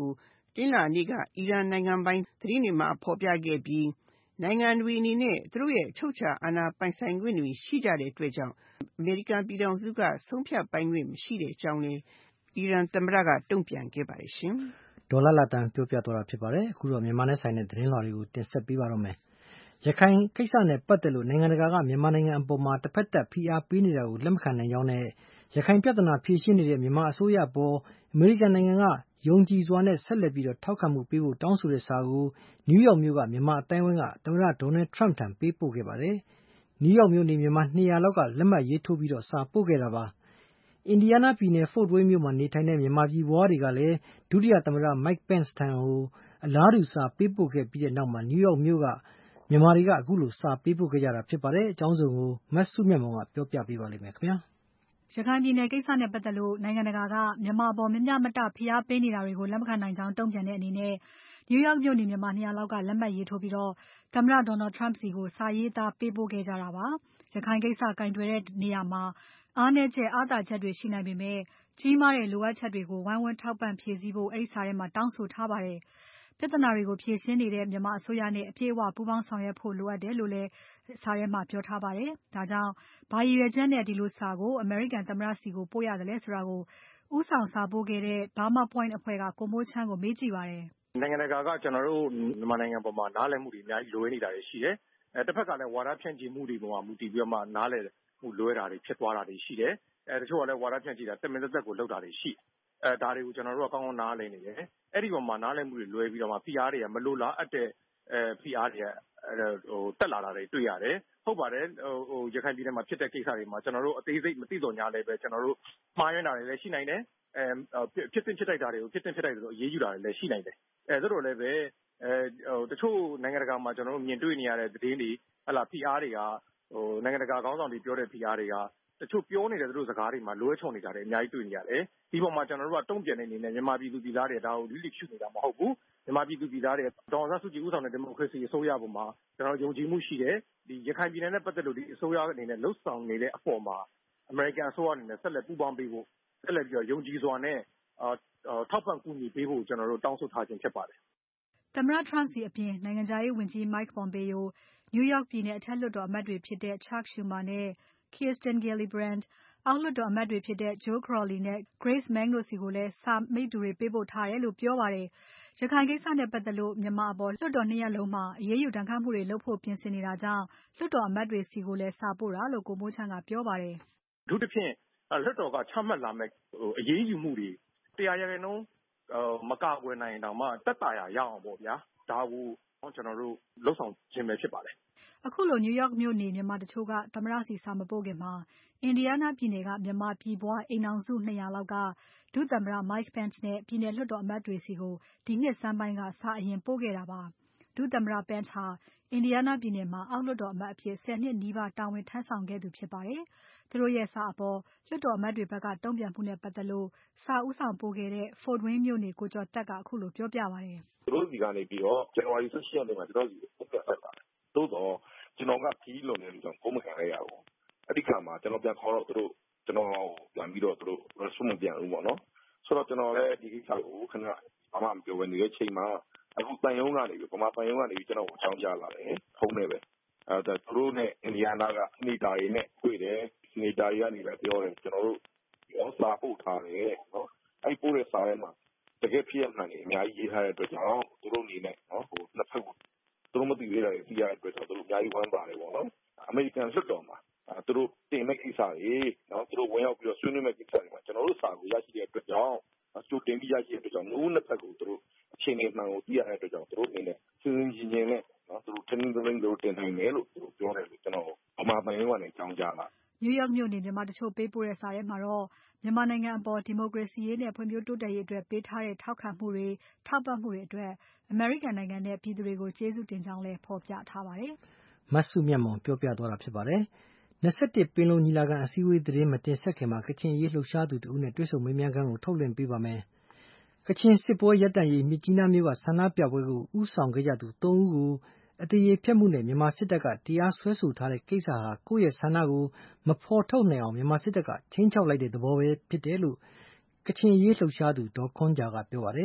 တနင်္လာနေ့ကအီရန်နိုင်ငံပိုင်သတင်းတွေမှာဖော်ပြခဲ့ပြီးနိုင်ငံတွေအနေနဲ့သူတို့ရဲ့အချုပ်အခြာအာဏာပိုင်ဆိုင်ခွင့်တွေရှိကြတဲ့အတွက်ကြောင့်အမေရိကန်ပြည်ထောင်စုကဆုံးဖြတ်ပိုင်ခွင့်မရှိတဲ့အကြောင်းလည်းအီရန်သမ္မတကတုံ့ပြန်ခဲ့ပါတယ်ရှင်။ဒေါ်လာလာတန်ပြောပြသွားတာဖြစ်ပါတယ်။အခုတော့မြန်မာနဲ့ဆိုင်တဲ့သတင်းလွှာတွေကိုတင်ဆက်ပေးပါတော့မယ်။ရခိုင်ကိစ္စနဲ့ပတ်သက်လို့နိုင်ငံတကာကမြန်မာနိုင်ငံအပေါ်မှာတစ်ဖက်သက်ဖိအားပေးနေတာကိုလက်မခံနိုင်ကြောင်းနဲ့ရခိုင်ပြဿနာဖြေရှင်းနေတဲ့မြန်မာအစိုးရအပေါ်အမေရိကန်နိုင်ငံကယုံကြည်စွာနဲ့ဆက်လက်ပြီးထောက်ခံမှုပေးဖို့တောင်းဆိုတဲ့စာကိုနယူးယောက်မြို့ကမြန်မာအတိုင်းအဝိုင်းကသမ္မတဒေါ်နယ်ထရမ့်ထံပေးပို့ခဲ့ပါတယ်။နယူးယောက်မြို့နေမြန်မာနှစ်ရာလောက်ကလက်မှတ်ရေးထိုးပြီးစာပို့ခဲ့တာပါ။အင်ဒီယားနားပြည်နယ်ဖို့ဒ်ဝိန်းမြို့မှာနေထိုင်တဲ့မြန်မာပြည်ဖွားတွေကလည်းဒုတိယသမ္မတမိုက်ပန့်စ်ထံကိုအလားတူစာပေးပို့ခဲ့ပြီးတဲ့နောက်မှာနယူးယောက်မြို့ကမြန်မာတွေကအခုလိုစာပေးပို့ခဲ့ကြတာဖြစ်ပါတယ်။အကြောင်းစုံကိုမဆုမြတ်မောင်ကပြောပြပေးပါလိမ့်မယ်ခင်ဗျာ။ရခိုင်ပြည်နယ်ကိစ္စနဲ့ပတ်သက်လို့နိုင်ငံတကာကမြန်မာအပေါ်မမျှမတဖိအားပေးနေတာတွေကိုလက်မခံနိုင်ကြောင်းတုံ့ပြန်တဲ့အနေနဲ့နယူးယောက်မြို့နေမြန်မာနှစ်ရာလောက်ကလက်မှတ်ရေးထိုးပြီးတော့သမ္မတ Donald Trump စီကိုစာရေးသားပေးပို့ခဲ့ကြတာပါ။ရခိုင်ကိစ္စကင်တွယ်တဲ့နေရာမှာအားနည်းချက်အားသာချက်တွေရှိနိုင်ပေမဲ့ကြီးမားတဲ့လိုအပ်ချက်တွေကိုဝိုင်းဝန်းထောက်ပံ့ဖြည့်ဆည်းဖို့အဲဒီစာထဲမှာတောင်းဆိုထားပါတယ်။ပြဿနာတွေကိုဖြေရှင်းနေတဲ့မြန်မာအစိုးရနဲ့အပြည့်အဝပူးပေါင်းဆောင်ရွက်ဖို့လိုအပ်တယ်လို့လည်းစာထဲမှာပြောထားပါတယ်။ဒါကြောင့်ဘာရည်ရွယ်ချက်နဲ့ဒီလိုစာကိုအမေရိကန်သမ္မတစီကိုပို့ရတယ်လဲဆိုတာကိုဦးဆောင်စာပို့ခဲ့တဲ့ Burma Point အဖွဲ့ကကိုမိုးချမ်းကိုမေးကြည့်ပါတယ်။နိုင်ငံတကာကကျွန်တော်တို့မြန်မာနိုင်ငံပေါ်မှာနားလည်မှုတွေအများကြီးလွဲနေတာတွေရှိတယ်။အဲတစ်ဖက်ကလည်းဝါဒဖြန့်ချီမှုတွေပေါ်မှာမူတည်ပြီးတော့မှနားလည်မှုလွဲတာတွေဖြစ်သွားတာတွေရှိတယ်။အဲတချို့ကလည်းဝါဒဖြန့်ချီတာတက်မင်သက်သက်ကိုလောက်တာတွေရှိအဲဒါတွေကိုကျွန်တော်တို့ကကောင်းကောင်းနားလည်နေတယ်။အဲ့ဒီပေါ်မှာနားလည်မှုတွေလွဲပြီးတော့မှ P R တွေကမလိုလားအပ်တဲ့အဲ P R တွေကဟိုတက်လာတာတွေတွေ့ရတယ်။ဟုတ်ပါတယ်ဟိုရခိုင်ပြည်နယ်မှာဖြစ်တဲ့ကိစ္စတွေမှာကျွန်တော်တို့အသေးစိတ်မသိတော့ညာလည်းပဲကျွန်တော်တို့မှားယွင်းတာတွေလည်းရှိနိုင်တယ်။အဲဖြစ်တင်ဖြစ်တိုက်တာတွေကိုဖြစ်တင်ဖြစ်တိုက်တယ်ဆိုအရေးယူတာတွေလည်းရှိနိုင်တယ်။အဲဒါတော့လည်းပဲအဲဟိုတချို့နိုင်ငံတကာမှာကျွန်တော်တို့မြင်တွေ့နေရတဲ့သတင်းတွေဟလာ P R တွေကဟိုနိုင်ငံတကာခေါင်းဆောင်တွေပြောတဲ့ P R တွေကတချို့ပြောနေတဲ့သူတို့စကားတွေမှာလွဲချော်နေတာတွေအများကြီးတွေ့နေရတယ်။ဒီပေါ်မှာကျွန်တော်တို့ကတုံ့ပြန်နေနေနဲ့မြန်မာပြည်သူပြည်သားတွေဒါကိုလိလိရှုနေတာမဟုတ်ဘူး။မြန်မာပြည်သူပြည်သားတွေဒေါ်အောင်ဆန်းစုကြည်ဦးဆောင်တဲ့ဒီမိုကရေစီအစိုးရပေါ်မှာကျွန်တော်ယုံကြည်မှုရှိတယ်။ဒီရခိုင်ပြည်နယ်နဲ့ပတ်သက်လို့ဒီအစိုးရအနေနဲ့လှုပ်ဆောင်နေတဲ့အပေါ်မှာအမေရိကန်အစိုးရအနေနဲ့ဆက်လက်ပူးပေါင်းပေးဖို့ဆက်လက်ပြီးတော့ယုံကြည်စွာနဲ့အာထောက်ပံ့ကူညီပေးဖို့ကျွန်တော်တို့တောင်းဆိုထားခြင်းဖြစ်ပါတယ်။သမ္မတ Trump စီအပြင်နိုင်ငံခြားရေးဝန်ကြီး Mike Pompeo, New York ပြည်နယ်အထက်လွှတ်တော်အမတ်တွေဖြစ်တဲ့ Chuck Schumer နဲ့ Kirsten Gillibrand, အောက်လွှတ်တော်အမတ်တွေဖြစ်တဲ့ Joe Crowley နဲ့ Grace Meng တို့စီကိုလည်းစာမိတ္တူတွေပေးပို့ထားတယ်လို့ပြောပါတယ်။ရခိုင်ကိစ္စနဲ့ပတ်သက်လို့မြန်မာအပေါ်လွှတ်တော်နှစ်ရပ်လုံးမှာအရေးယူဒဏ်ခတ်မှုတွေလုပ်ဖို့ပြင်ဆင်နေတာကြောင့်လွှတ်တော်အမတ်တွေစီကိုလည်းစာပို့တာလို့ကိုမိုးချမ်းကပြောပါတယ်။အထူးသဖြင့်လွှတ်တော်ကချမှတ်လာမဲ့အရေးယူမှုတွေတရားရရင်လုံးမကာကွယ်နိုင်တောင်မှတက်တာရရအောင်ပေါ့ဗျာဒါကိုကျွန်တော်တို့လှုပ်ဆောင်ခြင်းပဲဖြစ်ပါတယ်။အခုလို New York မြို့နေမြန်မာတချို့ကသမ္မတစီစာမပို့ခင်မှာအင်ဒီယားနားပြည်နယ်ကမြန်မာပြည်ပွားအိမ်အောင်စုနှစ်ရာလောက်ကဒုသမ္မတ Mike Pence နဲ့ပြည်နယ်လွှတ်တော်အမတ်တွေစီကိုဒီနှစ်ဆန်းပိုင်းကစာအရင်ပို့ခဲ့တာပါ။ဒုသမ္မတ Pence ဟာအင်ဒီယားနားပြည်နယ်မှာအောက်လွှတ်တော်အမတ်အဖြစ်ဆယ်နှစ်နီးပါးတာဝန်ထမ်းဆောင်ခဲ့သူဖြစ်ပါတယ်။သူတို့ရဲ့စာအပေါ်လွှတ်တော်အမတ်တွေဘက်ကတုံ့ပြန်မှုနဲ့ပတ်သက်လို့စာဦးဆောင်ပို့ခဲ့တဲ့ ဖို့ဒ်ဝိန်းမြို့နေကိုကျော်သက်ကအခုလိုပြောပြပါတယ်။သူတို့စီကနေပြီးတော့ဇန်နဝါရီလ ၁၈ ရက်နေ့မှာကျွန်တော်စီကိုပြတ်ဆက်ပါတယ်။သို့တော့ကျွန်တော်ကခီးလွန်နေလို့ကျွန်တော်ကိုမခံရရဘူး။အဲ့ဒီခါမှာကျွန်တော်ပြန်ခေါ်တော့သူတို့ကျွန်တော်ပြန်ပြီးတော့သူတို့ response မပြန်ဘူးပေါ့နော်။ဆိုတော့ကျွန်တော်လည်းဒီကိစ္စကိုခဏဘာမှမပြောဘဲနေတဲ့ချိန်မှာအခုတန်ယုံကနေပြီးပမာတန်ယုံကနေပြီးကျွန်တော်ကိုအကြောင်းကြားလာတယ်။ဖုန်းနဲ့ပဲ။အဲဒါသူတို့နဲ့အင်ဒီယားနားကစနီတာတွေနဲ့တွေ့တယ်။စနီတာတွေကနေလည်းပြောတယ်ကျွန်တော်တို့ရောစာပို့ထားတယ်နော်။အဲ့ပို့တဲ့စာထဲမှာတကယ်ဖြစ်ရမှန်နေအများကြီးရေးထားတဲ့အတွက်ကြောင့်သူတို့အနေနဲ့နော်ဟိုနှစ်ဖက်ကိုသူတို့မသိသေးတာတွေသိရတဲ့အတွက်ကြောင့်သူတို့အများကြီးဝမ်းပါတယ်ပေါ့နော်အမေရိကန်လွှတ်တော်မှာသူတို့တင်မဲ့ကိစ္စတွေနော်သူတို့ဝင်ရောက်ပြီးတော့ဆွေးနွေးမဲ့ကိစ္စတွေမှာကျွန်တော်တို့စာကိုရရှိတဲ့အတွက်ကြောင့်အကျိုးတင်ပြီးရရှိတဲ့အတွက်ကြောင့်ငိုးနှစ်ဖက်ကိုသူတို့အခြေအနေမှန်ကိုသိရတဲ့အတွက်ကြောင့်သူတို့အနေနဲ့စဉ်းစဉ်ချင်းချင်းနဲ့နော်သူတို့ထင်းထင်းထင်းတို့တင်နိုင်တယ်လို့သူတို့ပြောတယ်လို့ကျွန်တော်အမှားပိုင်းကနေကြောင်းကြလာ New York မြို့နေမြန်မာတချို့ပေးပို့တဲ့စာထဲမှာတော့မြန်မာနိုင်ငံအပေါ်ဒီမိုကရေစီရေးနဲ့ဖွံ့ဖြိုးတိုးတက်ရေးအတွက်ပေးထားတဲ့ထောက်ခံမှုတွေထောက်ပံ့မှုတွေအတွက်အမေရိကန်နိုင်ငံနဲ့ပြည်သူတွေကိုကျေးဇူးတင်ကြောင်းလည်းဖော်ပြထားပါတယ်။မဆုမြတ်မောင်ပြောပြသွားတာဖြစ်ပါတယ်။၂၁ပင်လုံညီလာခံအစည်းအဝေးသတင်းမတင်ဆက်ခင်မှာကချင်ရေးလှုပ်ရှားသူတို့နဲ့တွေ့ဆုံမေးမြန်းခန်းကိုထုတ်လွှင့်ပေးပါမယ်။ကချင်စစ်ပွဲရပ်တန့်ရေးမြစ်ကြီးနားမြို့ကဆန္ဒပြပွဲကိုဦးဆောင်ခဲ့ကြသူသုံးဦးကိုအတရေဖျက်မှုနဲ့မြန်မာစစ်တပ်ကတရားစွဲဆိုထားတဲ့ကိစ္စဟာကိုယ့်ရဲ့ဆန္ဒကိုမဖော်ထုတ်နိုင်အောင်မြန်မာစစ်တပ်ကချင်းချောက်လိုက်တဲ့သဘောပဲဖြစ်တယ်လို့ကချင်ရေးလှုပ်ရှားသူဒေါ်ခွန်ဂျာကပြောပါတယ်။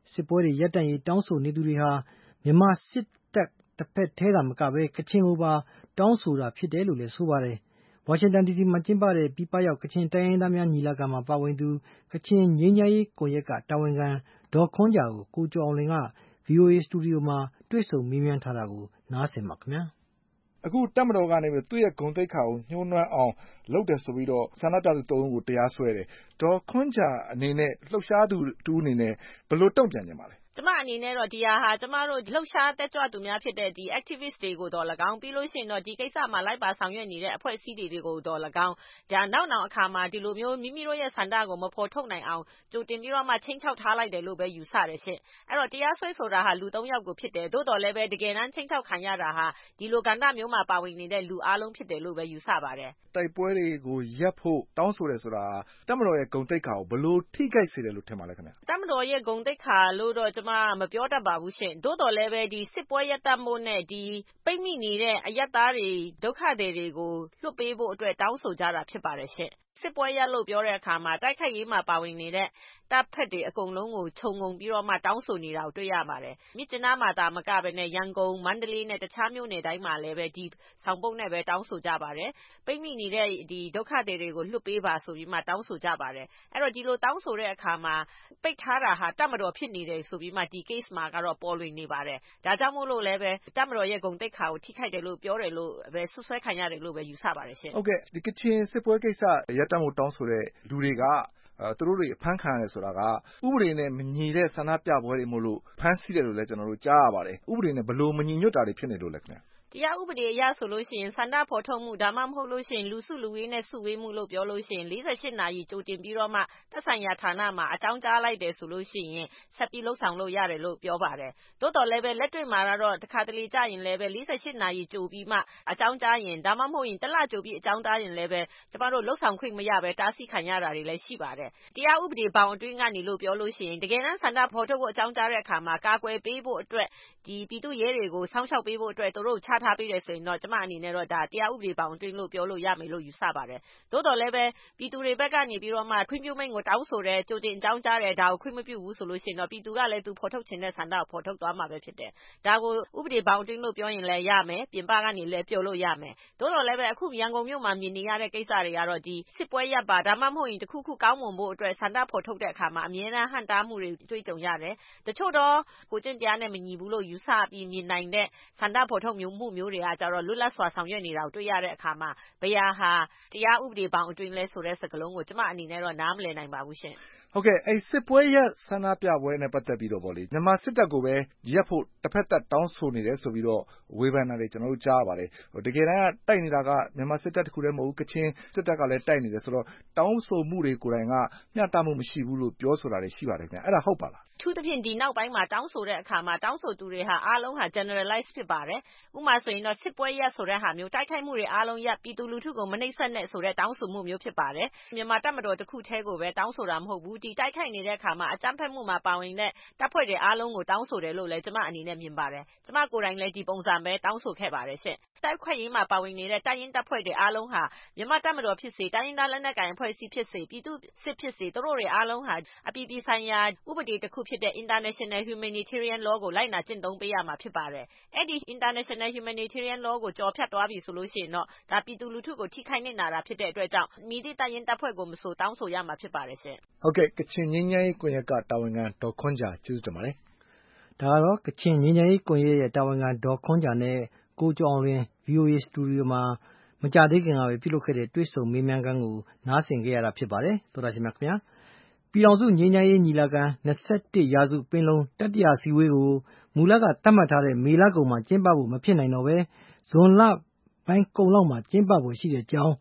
စစ်ပွဲတွေရပ်တန့်ရေးတောင်းဆိုနေသူတွေဟာမြန်မာစစ်တပ်တစ်ဖက်ထဲသာမကဘဲကချင်ကိုပါတောင်းဆိုတာဖြစ်တယ်လို့လည်းဆိုပါတယ်။ဝါရှင်တန်ဒီစီမှာကျင်းပတဲ့ပြည်ပရောက်ကချင်တိုင်းရင်းသားများညီလာခံမှာပါဝင်သူကချင်ငြိမ်းချမ်းရေးကွန်ရက်ကတာဝန်ခံဒေါ်ခွန်ဂျာကိုကိုကျော်အောင်လွင်က ဗွီအိုအေ စတူဒီယိုမှာတွေ့ဆုံမေးမြန်းထားတာကိုနားဆင်ပါခင်ဗျာ။အခုတပ်မတော်ကနေသူ့ရဲ့ဂုဏ်သိက္ခာကိုညှိုးနွမ်းအောင်လုပ်တယ်ဆိုပြီးတော့ဆန္ဒပြသူသုံးဦးကိုတရားစွဲတယ်။ဒေါ်ခွန်ဂျာအနေနဲ့လှုပ်ရှားသူတူအနေနဲ့ဘယ်လိုတုံ့ပြန်ကြမှာလဲကျမအနေနဲ့တော့ဒီဟာဟာကျမတို့လှုပ်ရှားတက်ကြွသူများဖြစ်တဲ့ဒီ activist တွေကိုတော့၎င်းပြီးလို့ရှိရင်တော့ဒီကိစ္စမှာလိုက်ပါဆောင်ရွက်နေတဲ့အဖွဲ့အစည်းတွေကိုတော့၎င်းဒါနောက်နောက်အခါမှာဒီလိုမျိုးမိမိတို့ရဲ့ဆန္ဒကိုမဖော်ထုတ်နိုင်အောင်ကြိုတင်ပြီးတော့မှချင်းချောက်ထားလိုက်တယ်လို့ပဲယူဆတယ်ရှင့်အဲ့တော့တရားစွဲဆိုတာဟာလူသုံးယောက်ကိုဖြစ်တယ်သို့တော်လည်းပဲတကယ်တမ်းချင်းချောက်ခံရတာဟာဒီလိုကဏ္ဍမျိုးမှာပါဝင်နေတဲ့လူအားလုံးဖြစ်တယ်လို့ပဲယူဆပါတယ်တိုက်ပွဲတွေကိုရပ်ဖို့တောင်းဆိုတယ်ဆိုတာတပ်မတော်ရဲ့ဂုဏ်သိက္ခာကိုဘယ်လိုထိခိုက်စေတယ်လို့ထင်ပါလဲခင်ဗျတပ်မတော်ရဲ့ဂုဏ်သိက္ခာလို့တော့ကျမမပြောတတ်ပါဘူးရှင်သို့တော်လည်းပဲဒီစစ်ပွဲရပ်တန့်ဖို့နဲ့ဒီပိတ်မိနေတဲ့အရပ်သားတွေဒုက္ခတွေတွေကိုလွတ်ပေးဖို့အတွက်တောင်းဆိုကြတာဖြစ်ပါတယ်ရှင်စစ်ပွဲရပ်လို့ပြောတဲ့အခါမှာတိုက်ခိုက်ရေးမှာပါဝင်နေတဲ့တပ်ဖက်တွေအကုန်လုံးကိုခြုံငုံပြီးတော့မှတောင်းဆိုနေတာကိုတွေ့ရပါတယ်မြစ်ကျနားမှာတာမကပဲနဲ့ရန်ကုန်မန္တလေးနဲ့တခြားမြို့နယ်တိုင်းမှာလည်းပဲဒီဆောင်ပုတ်နဲ့ပဲတောင်းဆိုကြပါတယ်ပိတ်မိနေတဲ့ဒီဒုက္ခတွေတွေကိုလွတ်ပေးပါဆိုပြီးမှတောင်းဆိုကြပါတယ်အဲ့တော့ဒီလိုတောင်းဆိုတဲ့အခါမှာပိတ်ထားတာဟာတပ်မတော်ဖြစ်နေတယ်ဆိုပြီးမှဒီ case မှာကတော့ပေါ်လွင်နေပါတယ်ဒါကြောင့်မို့လို့လည်းပဲတပ်မတော်ရဲ့ဂုဏ်သိက္ခာကိုထိခိုက်တယ်လို့ပြောတယ်လို့ပဲဆွဆွဲခံရတယ်လို့ပဲယူဆပါတယ်ရှင်ဟုတ်ကဲ့ဒီကချင်စစ်ပွဲကိစ္စရပ်တန့်ဖို့တောင်းဆိုတဲ့လူတွေကသူတို့တွေအဖမ်းခံရတယ်ဆိုတာကဥပဒေနဲ့မညီတဲ့ဆန္ဒပြပွဲတွေမို့လို့ဖမ်းဆီးတယ်လို့လည်းကျွန်တော်တို့ကြားရပါတယ်ဥပဒေနဲ့ဘယ်လိုမညီညွတ်တာတွေဖြစ်နေလို့လဲခင်ဗျတရားဥပဒေအရဆိုလို့ရှိရင်ဆန္ဒဖော်ထုတ်မှုဒါမှမဟုတ်လို့ရှိရင်လူစုလူဝေးနဲ့စုဝေးမှုလို့ပြောလို့ရှိရင်၄၈နာရီကြိုတင်ပြီးတော့မှသက်ဆိုင်ရာဌာနမှာအကြောင်းကြားလိုက်တယ်ဆိုလို့ရှိရင်ဆက်ပြီးလှုပ်ဆောင်လို့ရတယ်လို့ပြောပါတယ်တိုးတော်လည်းပဲလက်တွေ့မှာတော့တစ်ခါတလေကြာရင်လည်းပဲ၄၈နာရီကြိုပြီးမှအကြောင်းကြားရင်ဒါမှမဟုတ်ရင်တစ်လကြိုပြီးအကြောင်းကြားရင်လည်းပဲကျမတို့လှုပ်ဆောင်ခွင့်မရပဲတားဆီးခံရတာတွေလည်းရှိပါတယ်တရားဥပဒေဘောင်အတွင်းကနေလို့ပြောလို့ရှိရင်တကယ်တမ်းဆန္ဒဖော်ထုတ်ဖို့အကြောင်းကြားတဲ့အခါမှာကာကွယ်ပေးဖို့အတွက်ဒီပြည်သူရဲတွေကိုစောင့်ရှောက်ပေးဖို့အတွက်တို့ချထားပေးတယ်ဆိုရင်တော့ကျမအနေနဲ့တော့ဒါတရားဥပဒေပေါင်းအတွင်းလို့ပြောလို့ရမယ်လို့ယူဆပါတယ်။သို့တော်လည်းပဲပြည်သူတွေဘက်ကနေပြီးတော့မှခွင့်ပြုမိန့်ကိုတောင်းဆိုတယ်ကြိုတင်အကြောင်းကြားတယ်ဒါကိုခွင့်မပြုဘူးဆိုလို့ရှိရင်တော့ပြည်သူကလည်းသူဖော်ထုတ်ခြင်းတဲ့ဆန္ဒကိုဖော်ထုတ်သွားမှာပဲဖြစ်တယ်။ဒါကိုဥပဒေပေါင်းအတွင်းလို့ပြောရင်လည်းရမယ်ပြင်ပကနေလည်းပြောလို့ရမယ်။သို့တော်လည်းပဲအခုရန်ကုန်မြို့မှာမြင်နေရတဲ့ကိစ္စတွေကတော့ဒီစစ်ပွဲရပ်ပါဒါမှမဟုတ်ရင်တစ်ခုခုကောင်းမွန်ဖို့အတွက်ဆန္ဒဖော်ထုတ်တဲ့အခါမှာအမြဲတမ်းဟန်တားမှုတွေတွေ့ကြုံရတယ်။တချို့တော့ကိုကျင့်တရားနဲ့မညီဘူးလို့ယူဆပြီးမြင်နိုင်တဲ့ဆန္ဒဖော်ထုတ်မျိုးမှုမျိုးတွေကကြတော့လွတ်လပ်စွာဆောင်ရွက်နေတာကိုတွေ့ရတဲ့အခါမှာဘယ်ဟာတရားဥပဒေပေါင်းအတွင်းလဲဆိုတဲ့စကားလုံးကိုကျမအနေနဲ့တော့နားမလည်နိုင်ပါဘူးရှင်ဟုတ်ကဲ့အဲ့စစ်ပွဲရပ်ဆန္ဒပြပွဲနဲ့ပတ်သက်ပြီးတော့ဗောလေမြန်မာစစ်တပ်ကိုပဲရပ်ဖို့တစ်ဖက်သက်တောင်းဆိုနေတယ်ဆိုပြီးတော့ဝေဖန်တာတွေကျွန်တော်တို့ကြားရပါတယ်တကယ်တမ်းကတိုက်နေတာကမြန်မာစစ်တပ်တခုတည်းမဟုတ်ဘူးကချင်စစ်တပ်ကလည်းတိုက်နေတယ်ဆိုတော့တောင်းဆိုမှုတွေကိုယ်တိုင်ကမျှတမှုမရှိဘူးလို့ပြောဆိုတာတွေရှိပါတယ်ခင်ဗျအဲ့ဒါဟုတ်ပါလားထူးသဖြင့်ဒီနောက်ပိုင်းမှာတောင်းဆိုတဲ့အခါမှာတောင်းဆိုသူတွေဟာအားလုံးဟာ generalize ဖြစ်ပါတယ်ဥပမာဆိုရင်တော့စစ်ပွဲရပ်ဆိုတဲ့ဟာမျိုးတိုက်ခိုက်မှုတွေအားလုံးရပ်ပြည်သူလူထုကိုမနှိပ်စက်နဲ့ဆိုတဲ့တောင်းဆိုမှုမျိုးဖြစ်ပါတယ်မြန်မာတပ်မတော်တစ်ခုတည်းကိုပဲတောင်းဆိုတာမဟုတ်ဘူးဒီတိုက်ခိုက်နေတဲ့အခါမှာအကြမ်းဖက်မှုမှာပါဝင်တဲ့တပ်ဖွဲ့တွေအားလုံးကိုတောင်းဆိုတယ်လို့လည်းကျွန်မအနေနဲ့မြင်ပါတယ်ကျွန်မကိုယ်တိုင်လည်းဒီပုံစံပဲတောင်းဆိုခဲ့ပါတယ်ရှင့်တိုက်ခိုက်ရေးမှာပါဝင်နေတဲ့တပ်ရင်းတပ်ဖွဲ့တွေအားလုံးဟာမြန်မာတပ်မတော်ဖြစ်စေတိုင်းရင်းသားလက်နက်ကိုင်အဖွဲ့အစည်းဖြစ်စေပြည်သူစစ်ဖြစ်စေတို့တွေအားလုံးဟာအပြည်ပြည်ဆိုင်ရာဥပဒေတစ်ခုဖြစ်တဲ့ International Humanitarian Law ကိုလိုက်နာကျင့်သုံးပေးရမှာဖြစ်ပါတယ်အဲ့ဒီ International Humanitarian Law ကိုကြော်ဖြတ်သွားပြီဆိုလို့ရှိရင်တော့ဒါပြည်သူလူထုကိုထိခိုက်နေတာတာဖြစ်တဲ့အတွက်ကြောင့်မိသည့်တပ်ရင်းတပ်ဖွဲ့ကိုမဆိုတောင်းဆိုရမှာဖြစ်ပါတယ်ရှင်ဟုတ်ကဲ့ကချင်ငြိမ်းချမ်းရေးကွန်ရက်ကတာဝန်ခံဒေါ်ခွန်ဂျာကျေးဇူးတင်ပါတယ်ဒါကတော့ကချင်ငြိမ်းချမ်းရေးကွန်ရက်ရဲ့တာဝန်ခံဒေါ်ခွန်ဂျာနဲ့ကိုကျော်အောင်လွင် ဗွီအိုအေ စတူဒီယိုမှာမကြသေးခင်ကပဲပြုလုပ်ခဲ့တဲ့တွေ့ဆုံမေးမြန်းခန်းကိုနားဆင်ကြရတာဖြစ်ပါတယ်သောတာရှင်များခင်ဗျာပြည်တော်စုငြိမ်းချမ်းရေးညီလာခံ၂၁ရာစုပင်လုံတတိယစီဝေးကိုမူလကသတ်မှတ်ထားတဲ့မေလကုန်မှာကျင်းပဖို့မဖြစ်နိုင်တော့ပဲဇွန်လပိုင်းကုန်လောက်မှာကျင်းပဖို့ရှိတဲ့အကြောင်း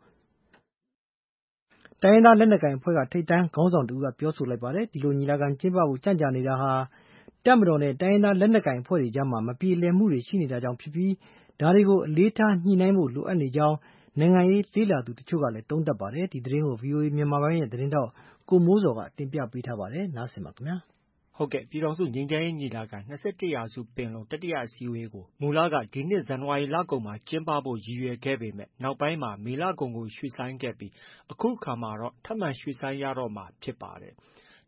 တိုင်းရင်းသားလက်နက်ကိုင်အဖွဲ့ကထိပ်တန်းခေါင်းဆောင်တူကပြောဆိုလိုက်ပါတယ်ဒီလိုညီလာခံကျင်းပဖို့ကြံ့ကြာနေတာဟာတပ်မတော်နဲ့တိုင်းရင်းသားလက်နက်ကိုင်အဖွဲ့တွေကြားမှာမပြေလည်မှုတွေရှိနေတာကြောင့်ဖြစ်ပြီးဒါတွေကိုအလေးထားညှိနှိုင်းဖို့လိုအပ်နေကြောင်းနိုင်ငံရေးလေ့လာသူတချို့ကလည်းသုံးသပ်ပါတယ်ဒီသတင်းကို ဗွီအိုအေ မြန်မာပိုင်းရဲ့သတင်းတောက်ကိုမိုးစောကတင်ပြပေးထားပါတယ်နားဆင်ပါခင်ဗျာဟုတ်ကဲ့ပြည်တော်စုငြိမ်းချမ်းရေးညီလာခံ၂၁ရာစုပင်လုံတတိယအစည်းအဝေးကိုမူလကဒီနှစ်ဇန်နဝါရီလကုန်မှာကျင်းပဖို့ရည်ရွယ်ခဲ့ပေမဲ့နောက်ပိုင်းမှာမေလကုန်ကိုရွှေ့ဆိုင်းခဲ့ပြီးအခုအခါမှာတော့ထပ်မံရွှေ့ဆိုင်းရတော့မှာဖြစ်ပါတယ်